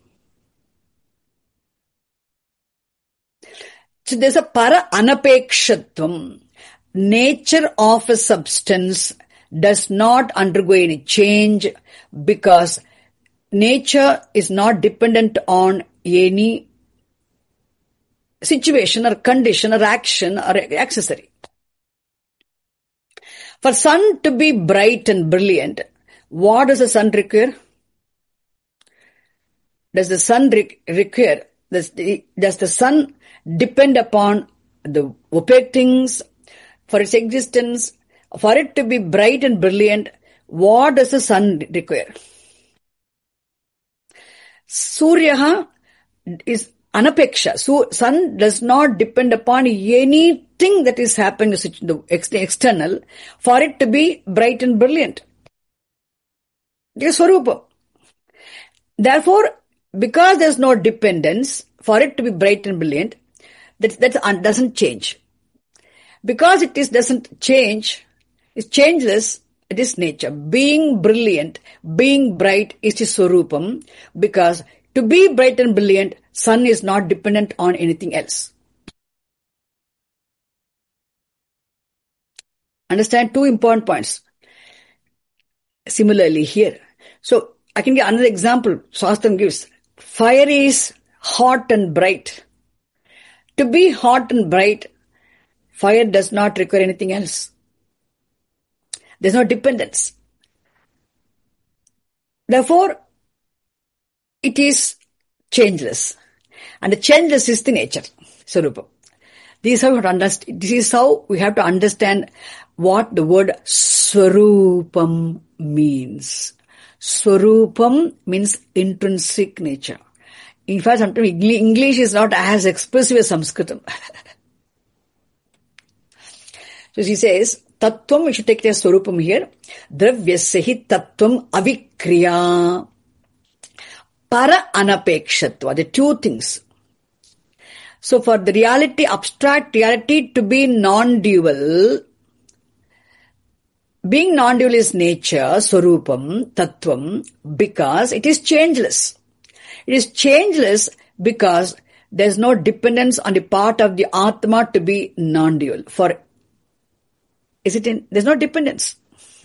So there's a para anapekshatvam. Nature of a substance does not undergo any change because nature is not dependent on any situation or condition or action or accessory. For sun to be bright and brilliant, what does the sun require? Does the sun require, does the sun depend upon the opaque things for its existence? For it to be bright and brilliant, what does the sun require? Suryaha is anapeksha. So sun does not depend upon anything that is happening in the external for it to be bright and brilliant. It is Swarupa. Therefore, because there is no dependence for it to be bright and brilliant, that doesn't change. Because it doesn't change, it's changeless, it is nature. Being brilliant, being bright is its Swarupam, because to be bright and brilliant, sun is not dependent on anything else. Understand two important points. Similarly here. So, I can give another example. Shastram gives. Fire is hot and bright. To be hot and bright, fire does not require anything else. There's no dependence. Therefore, it is changeless. And the changeless is the nature, Swarupa. This is how we have to understand what the word Swarupam means. Swarupam means intrinsic nature. In fact, sometimes English is not as expressive as Sanskritam. So she says, Tattvam, we should take it as Swarupam here. Dravyasya tattvam avikriya. Para anapekshatva. The two things. So for the reality, abstract reality to be non-dual, being non-dual is nature, Swarupam, Tattvam, because it is changeless. It is changeless because there's no dependence on the part of the Atma to be non-dual. There's no dependence.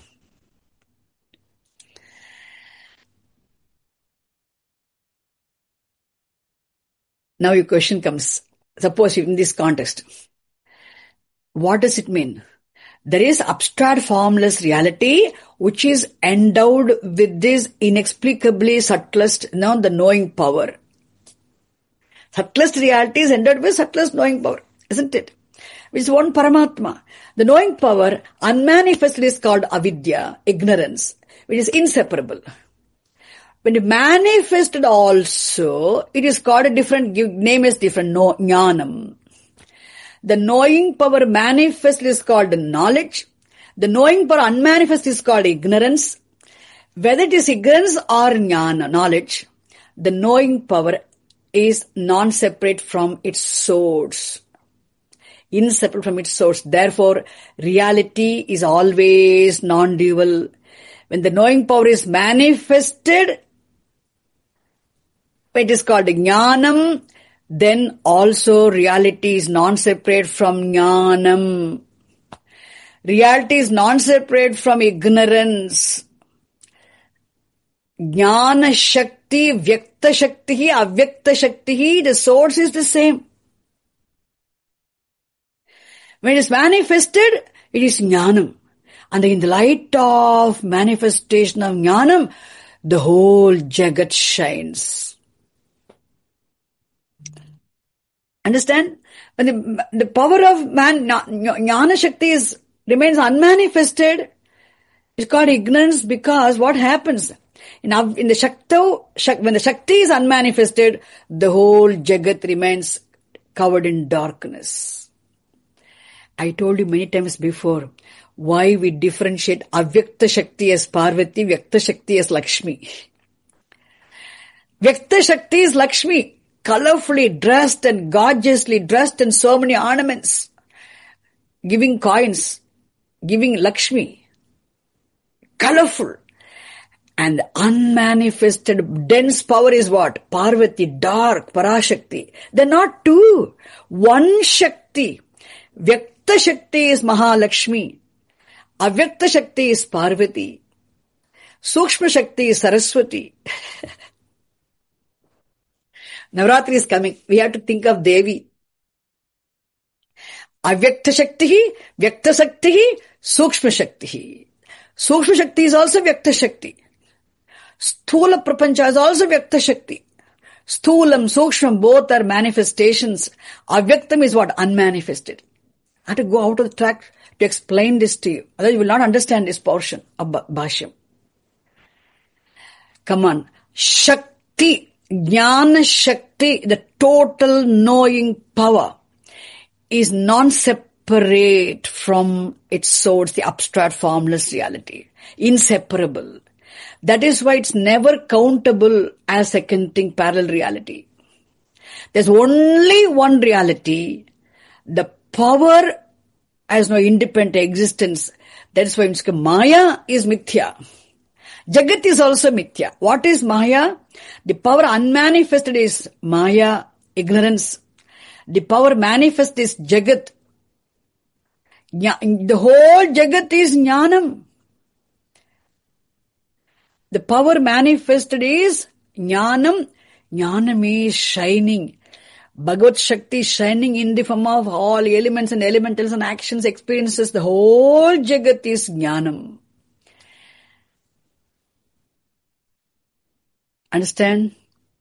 Now your question comes, suppose in this context, what does it mean? There is abstract formless reality which is endowed with this inexplicably subtlest, the knowing power. Subtlest reality is endowed with subtlest knowing power, isn't it? Which is one Paramatma. The knowing power, unmanifested, is called avidya, ignorance, which is inseparable. When it manifested also, it is called a different, name is different, jnanam. The knowing power manifest is called knowledge. The knowing power unmanifest is called ignorance. Whether it is ignorance or jnana, knowledge, the knowing power is non-separate from its source. Inseparable from its source. Therefore, reality is always non-dual. When the knowing power is manifested, it is called jnanam. Then also reality is non-separate from jnanam. Reality is non-separate from ignorance. Jnana Shakti, Vyakta Shakti, Avyakta Shakti, the source is the same. When it is manifested, it is jnanam. And in the light of manifestation of jnanam, the whole jagat shines. Understand? When the power of man, jnana Shakti remains unmanifested, it's called ignorance, because what happens? In the Shakta, when the Shakti is unmanifested, the whole Jagat remains covered in darkness. I told you many times before why we differentiate Avyakta Shakti as Parvati, Vyakta Shakti as Lakshmi. Vyakta Shakti is Lakshmi, colorfully dressed and gorgeously dressed in so many ornaments, giving coins, giving Lakshmi, colorful. And unmanifested dense power is what? Parvati, dark, Parashakti. They're not two. One Shakti. Vyakta Shakti is Mahalakshmi. Avyakta Shakti is Parvati. Sukshma Shakti is Saraswati. Navratri is coming. We have to think of Devi. Avyakta Shakti, Vyakta Shakti, Sukshma Shakti. Sukshma Shakti is also Vyakta Shakti. Sthula Prapancha is also Vyakta Shakti. Sthulam, Sukshma, both are manifestations. Avyaktam is what? Unmanifested. I have to go out of the track to explain this to you. Otherwise you will not understand this portion of Bhashyam. Come on. Shakti, Jnana Shakti, the total knowing power, is non-separate from its source, the abstract formless reality. Inseparable. That is why it's never countable as a counting parallel reality. There's only one reality. The power has no independent existence. That is why Maya is mithya. Jagat is also mithya. What is Maya? The power unmanifested is Maya, ignorance. The power manifest is Jagat. The whole Jagat is Jnanam. The power manifested is Jnanam. Jnanam is shining. Bhagavad Shakti is shining in the form of all elements and elementals and actions, experiences. The whole Jagat is Jnanam. Understand?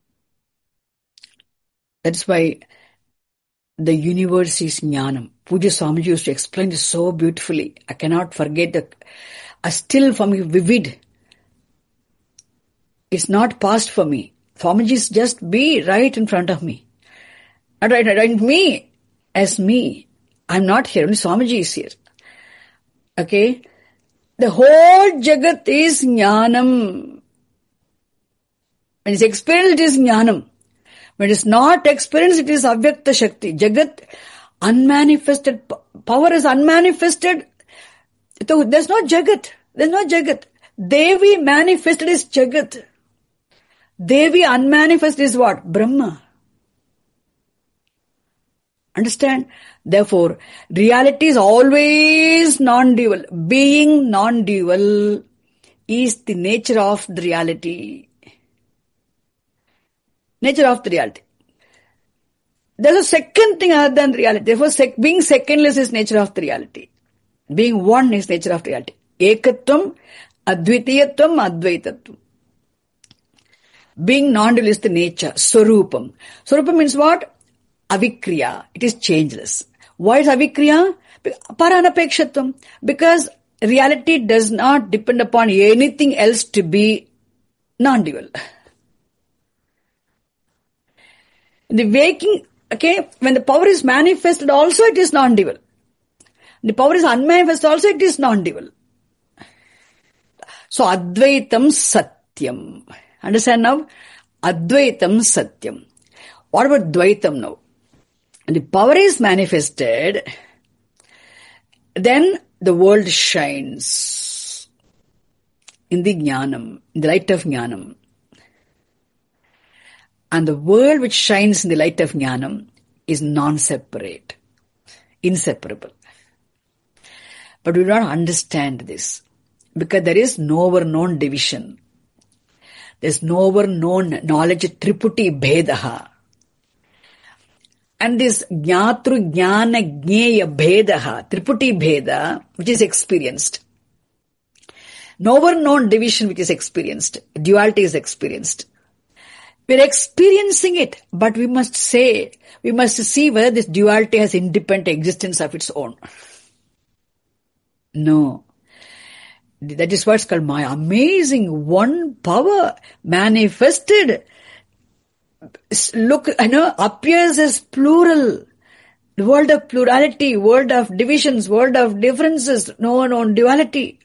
That's why the universe is Jnanam. Pujya Swamiji used to explain this so beautifully. I cannot forget that. Still for me vivid. It's not past for me. Swamiji just be right in front of me. Not right, me as me. I'm not here, only Swamiji is here. Okay? The whole Jagat is Jnanam. When it's experienced, it is Jnanam. When it's not experienced, it is Avyakta Shakti. Jagat, unmanifested, power is unmanifested. So there's no Jagat. There's no Jagat. Devi manifested is Jagat. Devi unmanifested is what? Brahma. Understand? Therefore, reality is always non-dual. Being non-dual is the nature of the reality. Nature of the reality. There's a second thing other than reality. Therefore, being secondless is nature of the reality. Being one is nature of reality. Ekatvam, advitiyatvam, advaitatvam. Being non-dual is the nature, swarupam. Swarupam means what? Avikriya. It is changeless. Why is avikriya? Paranapekshatvam. Because reality does not depend upon anything else to be non-dual. The waking, okay, when the power is manifested also it is non-dual. The power is unmanifested also it is non-dual. So Advaitam Satyam. Understand now? Advaitam Satyam. What about Dvaitam now? When the power is manifested, then the world shines in the Jnanam, in the light of Jnanam. And the world which shines in the light of Jnanam is non-separate, inseparable. But we do not understand this because there is no known division. There is no known knowledge, triputi bhedaha. And this jnatru jnana jneya bhedaha, triputi bheda, which is experienced. No known division which is experienced. Duality is experienced. We are experiencing it, but we must see whether this duality has independent existence of its own. No. That is what's called Maya. Amazing one power manifested. Look, appears as plural. The world of plurality, world of divisions, world of differences, no known duality.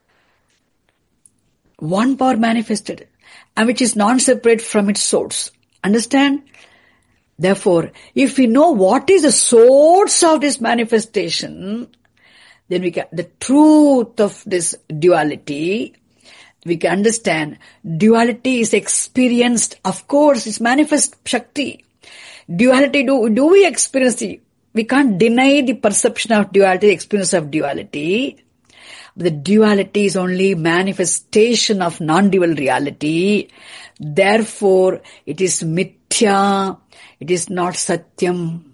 One power manifested, and which is non-separate from its source. Understand? Therefore, if we know what is the source of this manifestation, then we can, the truth of this duality, we can understand duality is experienced. Of course, it's manifest Shakti. Duality, do we experience it? We can't deny the perception of duality, the experience of duality. The duality is only manifestation of non-dual reality. Therefore, it is mithya. It is not satyam.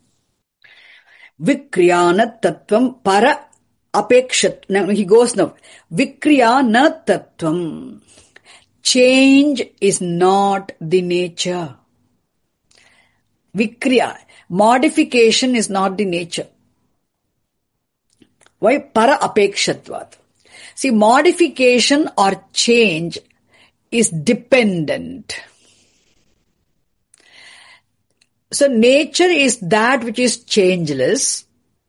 Vikriyana tattvam para apekshat. Now he goes now. Vikriyana tattvam. Change is not the nature. Vikriya. Modification is not the nature. Why? Para apekshatvat. See, modification or change is dependent. So nature is that which is changeless.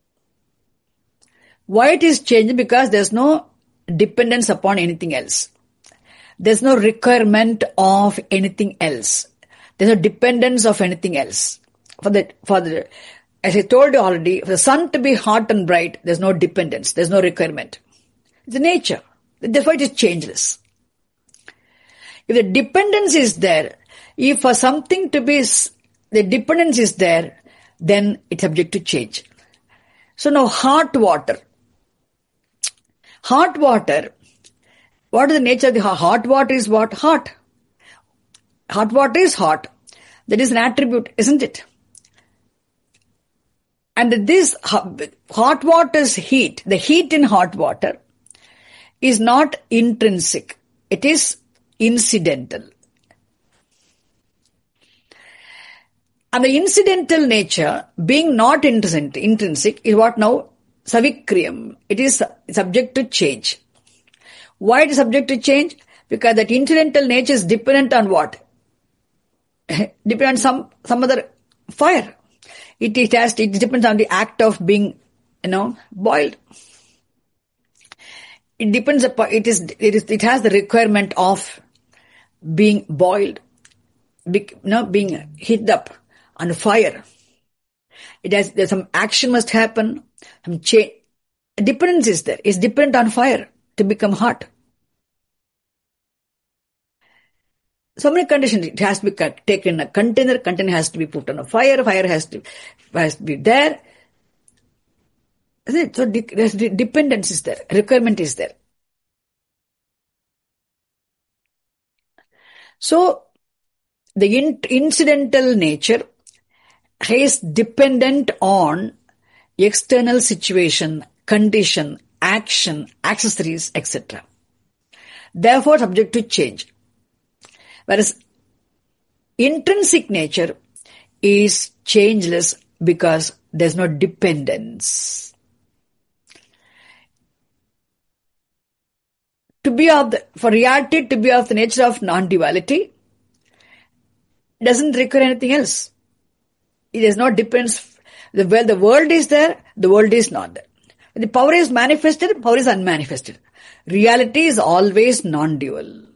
Why it is changing? Because there's no dependence upon anything else. There's no requirement of anything else. There's no dependence of anything else. As I told you already, for the sun to be hot and bright, there's no dependence, there's no requirement. It's the nature. Therefore it is changeless. If the dependence is there, if for something to be, the dependence is there, then it's subject to change. So now hot water. Hot water, what is the nature of the hot water is what? Hot. Hot water is hot. That is an attribute, isn't it? And this hot water's heat, the heat in hot water, is not intrinsic. It is incidental. And the incidental nature, being not intrinsic, is what now? Savikriyam. It is subject to change. Why it is subject to change? Because that incidental nature is dependent on what? Dependent on some other fire. It depends on the act of being, boiled. It depends upon, it has the requirement of being boiled, being heated up on fire. There's some action must happen, some change. Dependence is there. It's dependent on fire to become hot. so many conditions. It has to be taken in a container has to be put on a fire has to be there. So dependence is there, requirement is there. So the incidental nature is dependent on external situation, condition, action, accessories, etc. Therefore subject to change. Whereas intrinsic nature is changeless because there's no dependence. For reality to be of the nature of non-duality doesn't require anything else. It is not depends. Where the world is there, the world is not there. When the power is manifested, power is unmanifested. Reality is always non-dual.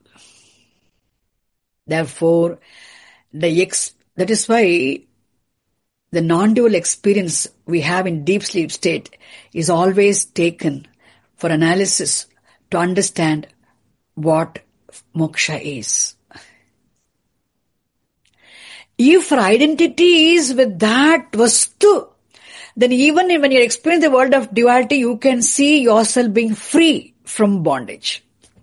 Therefore, that is why the non-dual experience we have in deep sleep state is always taken for analysis to understand what moksha is. If our identity is with that vastu, then even when you experience the world of duality, you can see yourself being free from bondage.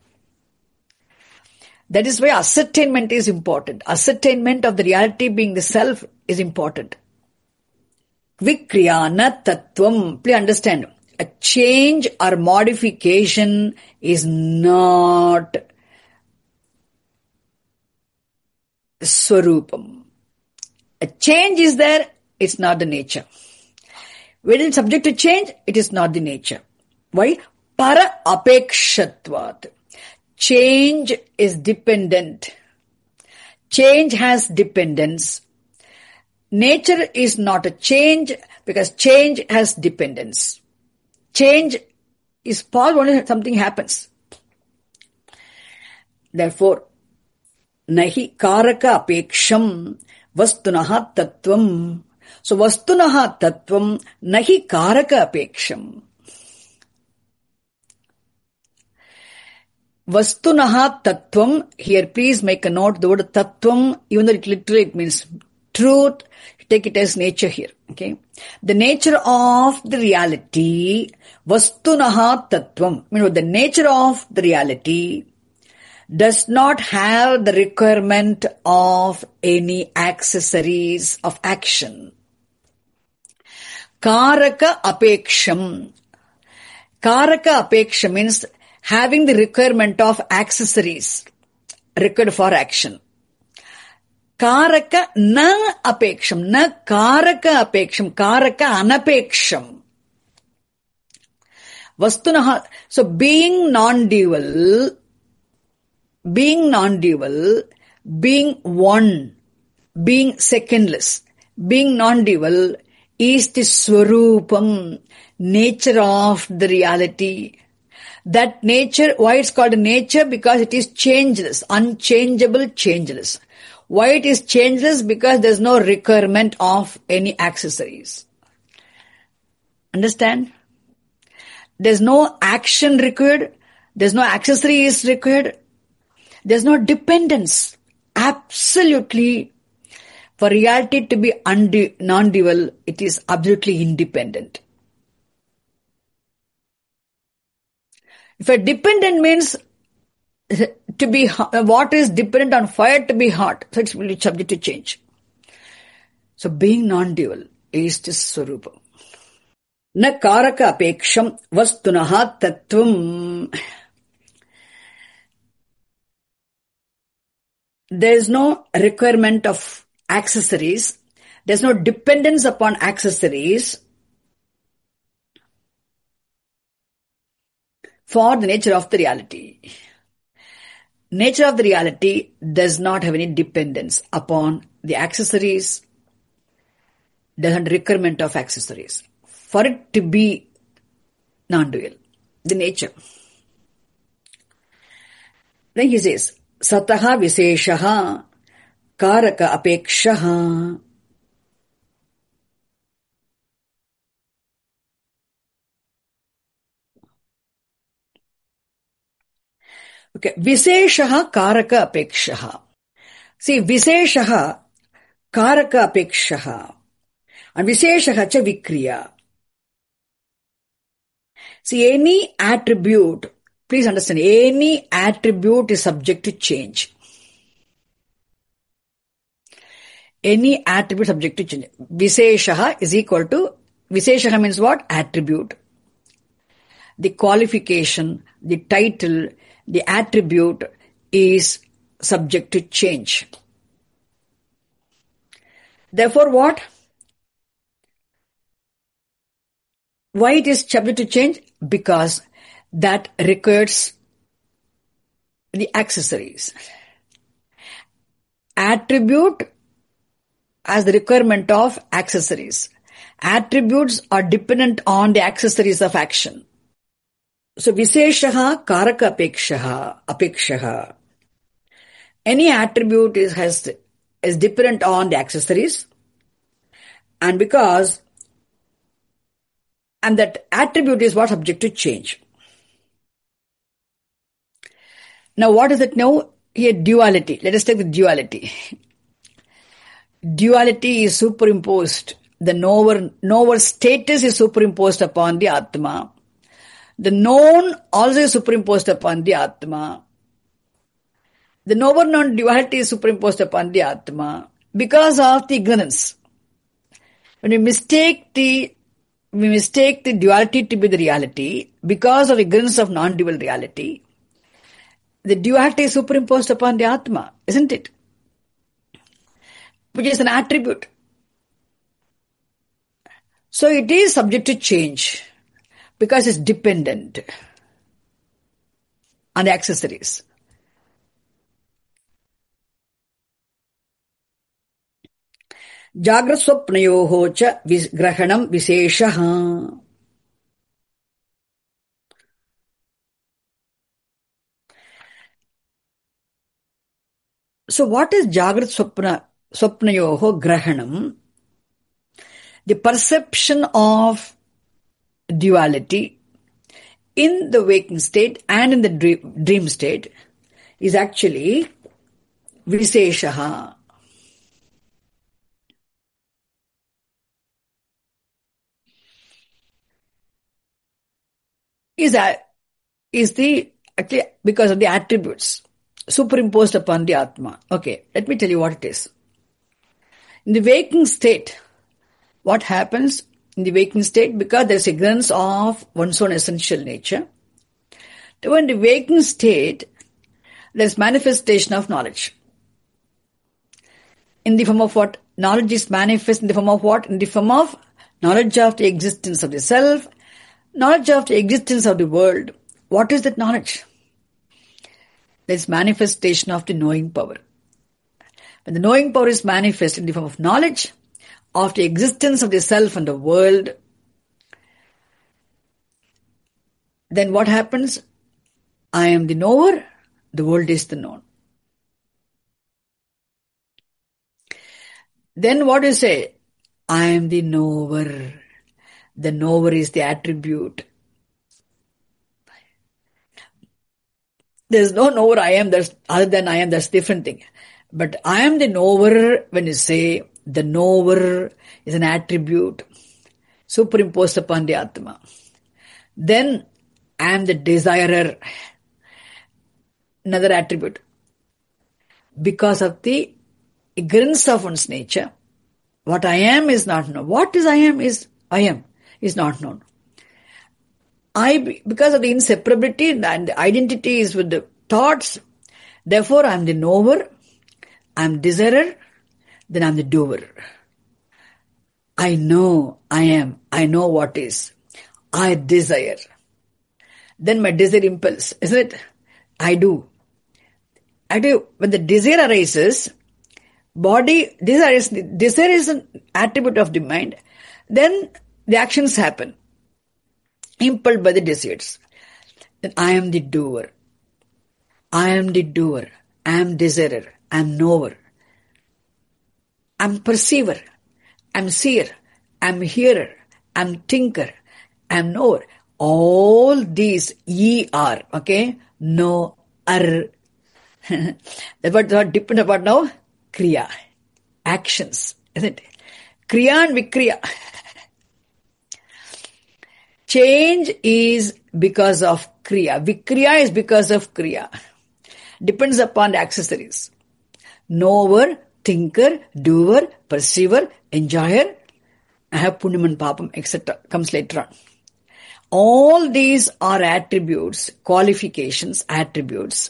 That is why ascertainment is important. Ascertainment of the reality being the self is important. Vikriyana tattvam. Please understand, a change or modification is not swarupam. A change is there, it's not the nature. When it's subject to change, it is not the nature. Why? Para apekshatvat. Change is dependent. Change has dependence. Nature is not a change because change has dependence. Change is possible only when something happens. Therefore, nahi karaka apeksham vastunaha tattvam. So vastunaha tattvam nahi karaka apeksham. Vastunaha tattvam, here please make a note, the word tattvam, even though it means truth, take it as nature here, okay? The nature of the reality, vastunaha tattvam, the nature of the reality does not have the requirement of any accessories of action. Karaka apeksham. Karaka apeksham means having the requirement of accessories required for action. Karaka na apeksham. Na karaka apeksham. Karaka anapeksham. Vastunaha. So being non-dual, being one, being secondless, being non-dual is the swarupam, nature of the reality. That nature, why it's called nature? Because it is changeless, unchangeable, changeless. Why it is changeless? Because there's no requirement of any accessories. Understand? There's no action required. There's no accessories required. There's no dependence. Absolutely. For reality to be non-dual, it is absolutely independent. If a dependent means to be, what is dependent on fire to be hot, so it's really subject to change. So being non-dual is this swarupa. Na karaka apeksham vastunaha tattvam. There is no requirement of accessories. There's no dependence upon accessories for the nature of the reality. Nature of the reality does not have any dependence upon the accessories, doesn't have requirement of accessories. For it to be non-dual, the nature. Then he says, Sataha Viseshaha Karaka Apekshaha. Okay, Viseshaha Karaka Apekshaha. See, Visheshaha Karaka Apekshaha and Visheshaha cha Vikriya. See, any attribute, please understand, any attribute is subject to change. Any attribute subject to change. Visheshaha is equal to, Visheshaha means what? Attribute. The qualification, the title, the attribute is subject to change. Therefore what? Why it is subject to change? Because that requires the accessories. Attribute as the requirement of accessories. Attributes are dependent on the accessories of action. So, Visheshaha Karaka Apekshaha. Any attribute is dependent on the accessories, and that attribute is what subject to change. Now, what is it now? Here, duality. Let us take the duality. Duality is superimposed. The knower status is superimposed upon the Atma. The known also is superimposed upon the Atma. The knower-known duality is superimposed upon the Atma because of the ignorance. When we mistake the duality to be the reality because of ignorance of non-dual reality, the duality is superimposed upon the Atma, isn't it? Which is an attribute. So it is subject to change because it's dependent on the accessories. Jagrat swapnayoho cha grahanam visheshaha. So what is Jagrat swapnayoho grahanam? The perception of duality in the waking state and in the dream state is actually Visheshaha. Actually because of the attributes superimposed upon the Atma. Okay, let me tell you what it is. In the waking state, what happens in the waking state? Because there is ignorance of one's own essential nature. So in the waking state, there is manifestation of knowledge. In the form of what? Knowledge is manifest in the form of what? In the form of knowledge of the existence of the self, knowledge of the existence of the world. What is that knowledge? There is manifestation of the knowing power. When the knowing power is manifest in the form of knowledge of the existence of the self and the world, then what happens? I am the knower, the world is the known. Then what do you say? I am the knower. The knower is the attribute. There is no knower I am, other than I am, that's different thing. But I am the knower when you say the knower is an attribute superimposed upon the Atma. Then I am the desirer, another attribute. Because of the ignorance of one's nature, what I am is not known. What is I am is not known. Because of the inseparability and the identity is with the thoughts, therefore I am the knower, I am desirer, then I am the doer. I know I am, I know what is. I desire. Then my desire impulse, isn't it? I do. When the desire arises, desire is an attribute of the mind, then the actions happen, impelled by the desires. Then I am the doer. I am the doer. I am desirer. I am knower. I am perceiver. I am seer. I am hearer. I am thinker. I am knower. All these ye are, okay? No, are. That's what depend upon now. Kriya. Actions, isn't it? Kriya and Vikriya. Change is because of Kriya. Vikriya is because of Kriya. Depends upon the accessories. Knower, thinker, doer, perceiver, enjoyer. I have Punyam and Papam, etc. Comes later on. All these are attributes, qualifications, attributes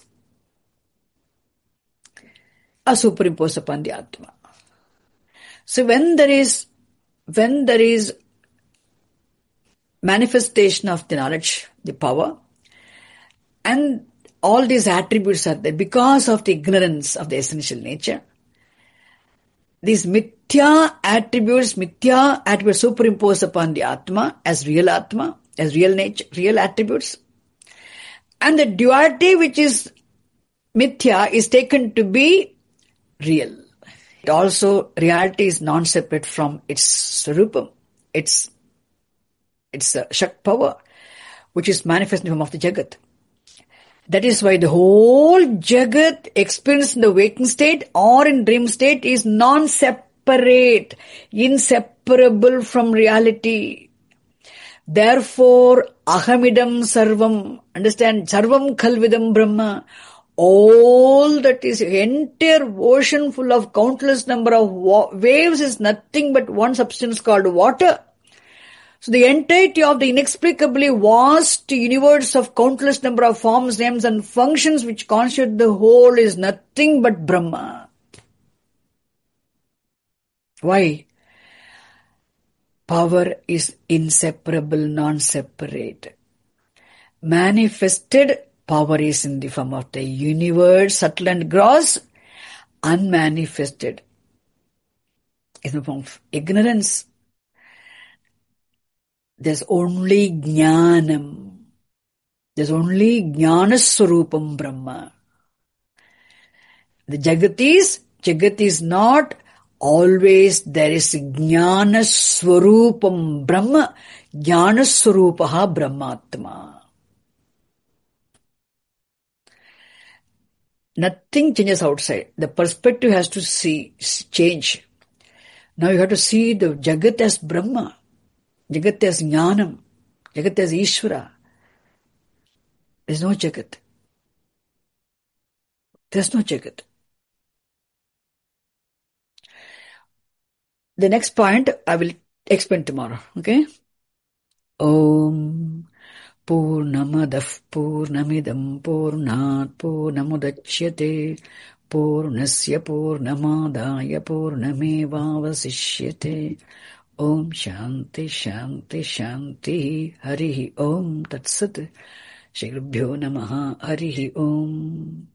are superimposed upon the Atma. So when there is manifestation of the knowledge, the power, and all these attributes are there because of the ignorance of the essential nature, these mithya attributes superimposed upon the Atma, as real nature, real attributes. And the duality which is mithya is taken to be real. It also, reality is non-separate from its sarupam, its shak power, which is manifest in the form of the Jagat. That is why the whole Jagat experienced in the waking state or in dream state is non-separate, inseparable from reality. Therefore, ahamidam sarvam, understand, sarvam khalvidam brahma, all that is entire ocean full of countless number of waves is nothing but one substance called water. So the entirety of the inexplicably vast universe of countless number of forms, names and functions which constitute the whole is nothing but Brahma. Why? Power is inseparable, non-separate. Manifested power is in the form of the universe, subtle and gross. Unmanifested in the form of ignorance. There's only Jnanam. There's only Jnanaswarupam Brahma. The Jagat is not always there is Jnanaswarupam Brahma. Jnanaswarupaha Brahmatma. Nothing changes outside. The perspective has to change. Now you have to see the Jagat as Brahma. Jagat as Jnanam. Jagat as Ishvara. There's no Jagat. There's no Jagat. The next point I will explain tomorrow. Okay? Om Purnamadav Purnamidam Purnat Purnamudachyate Purnasya Purnamadaya Purnamevavasishyate. Om Shanti Shanti Shanti Harihi Om Tat Sat. Shri Gurubhyo Namaha Harihi Om.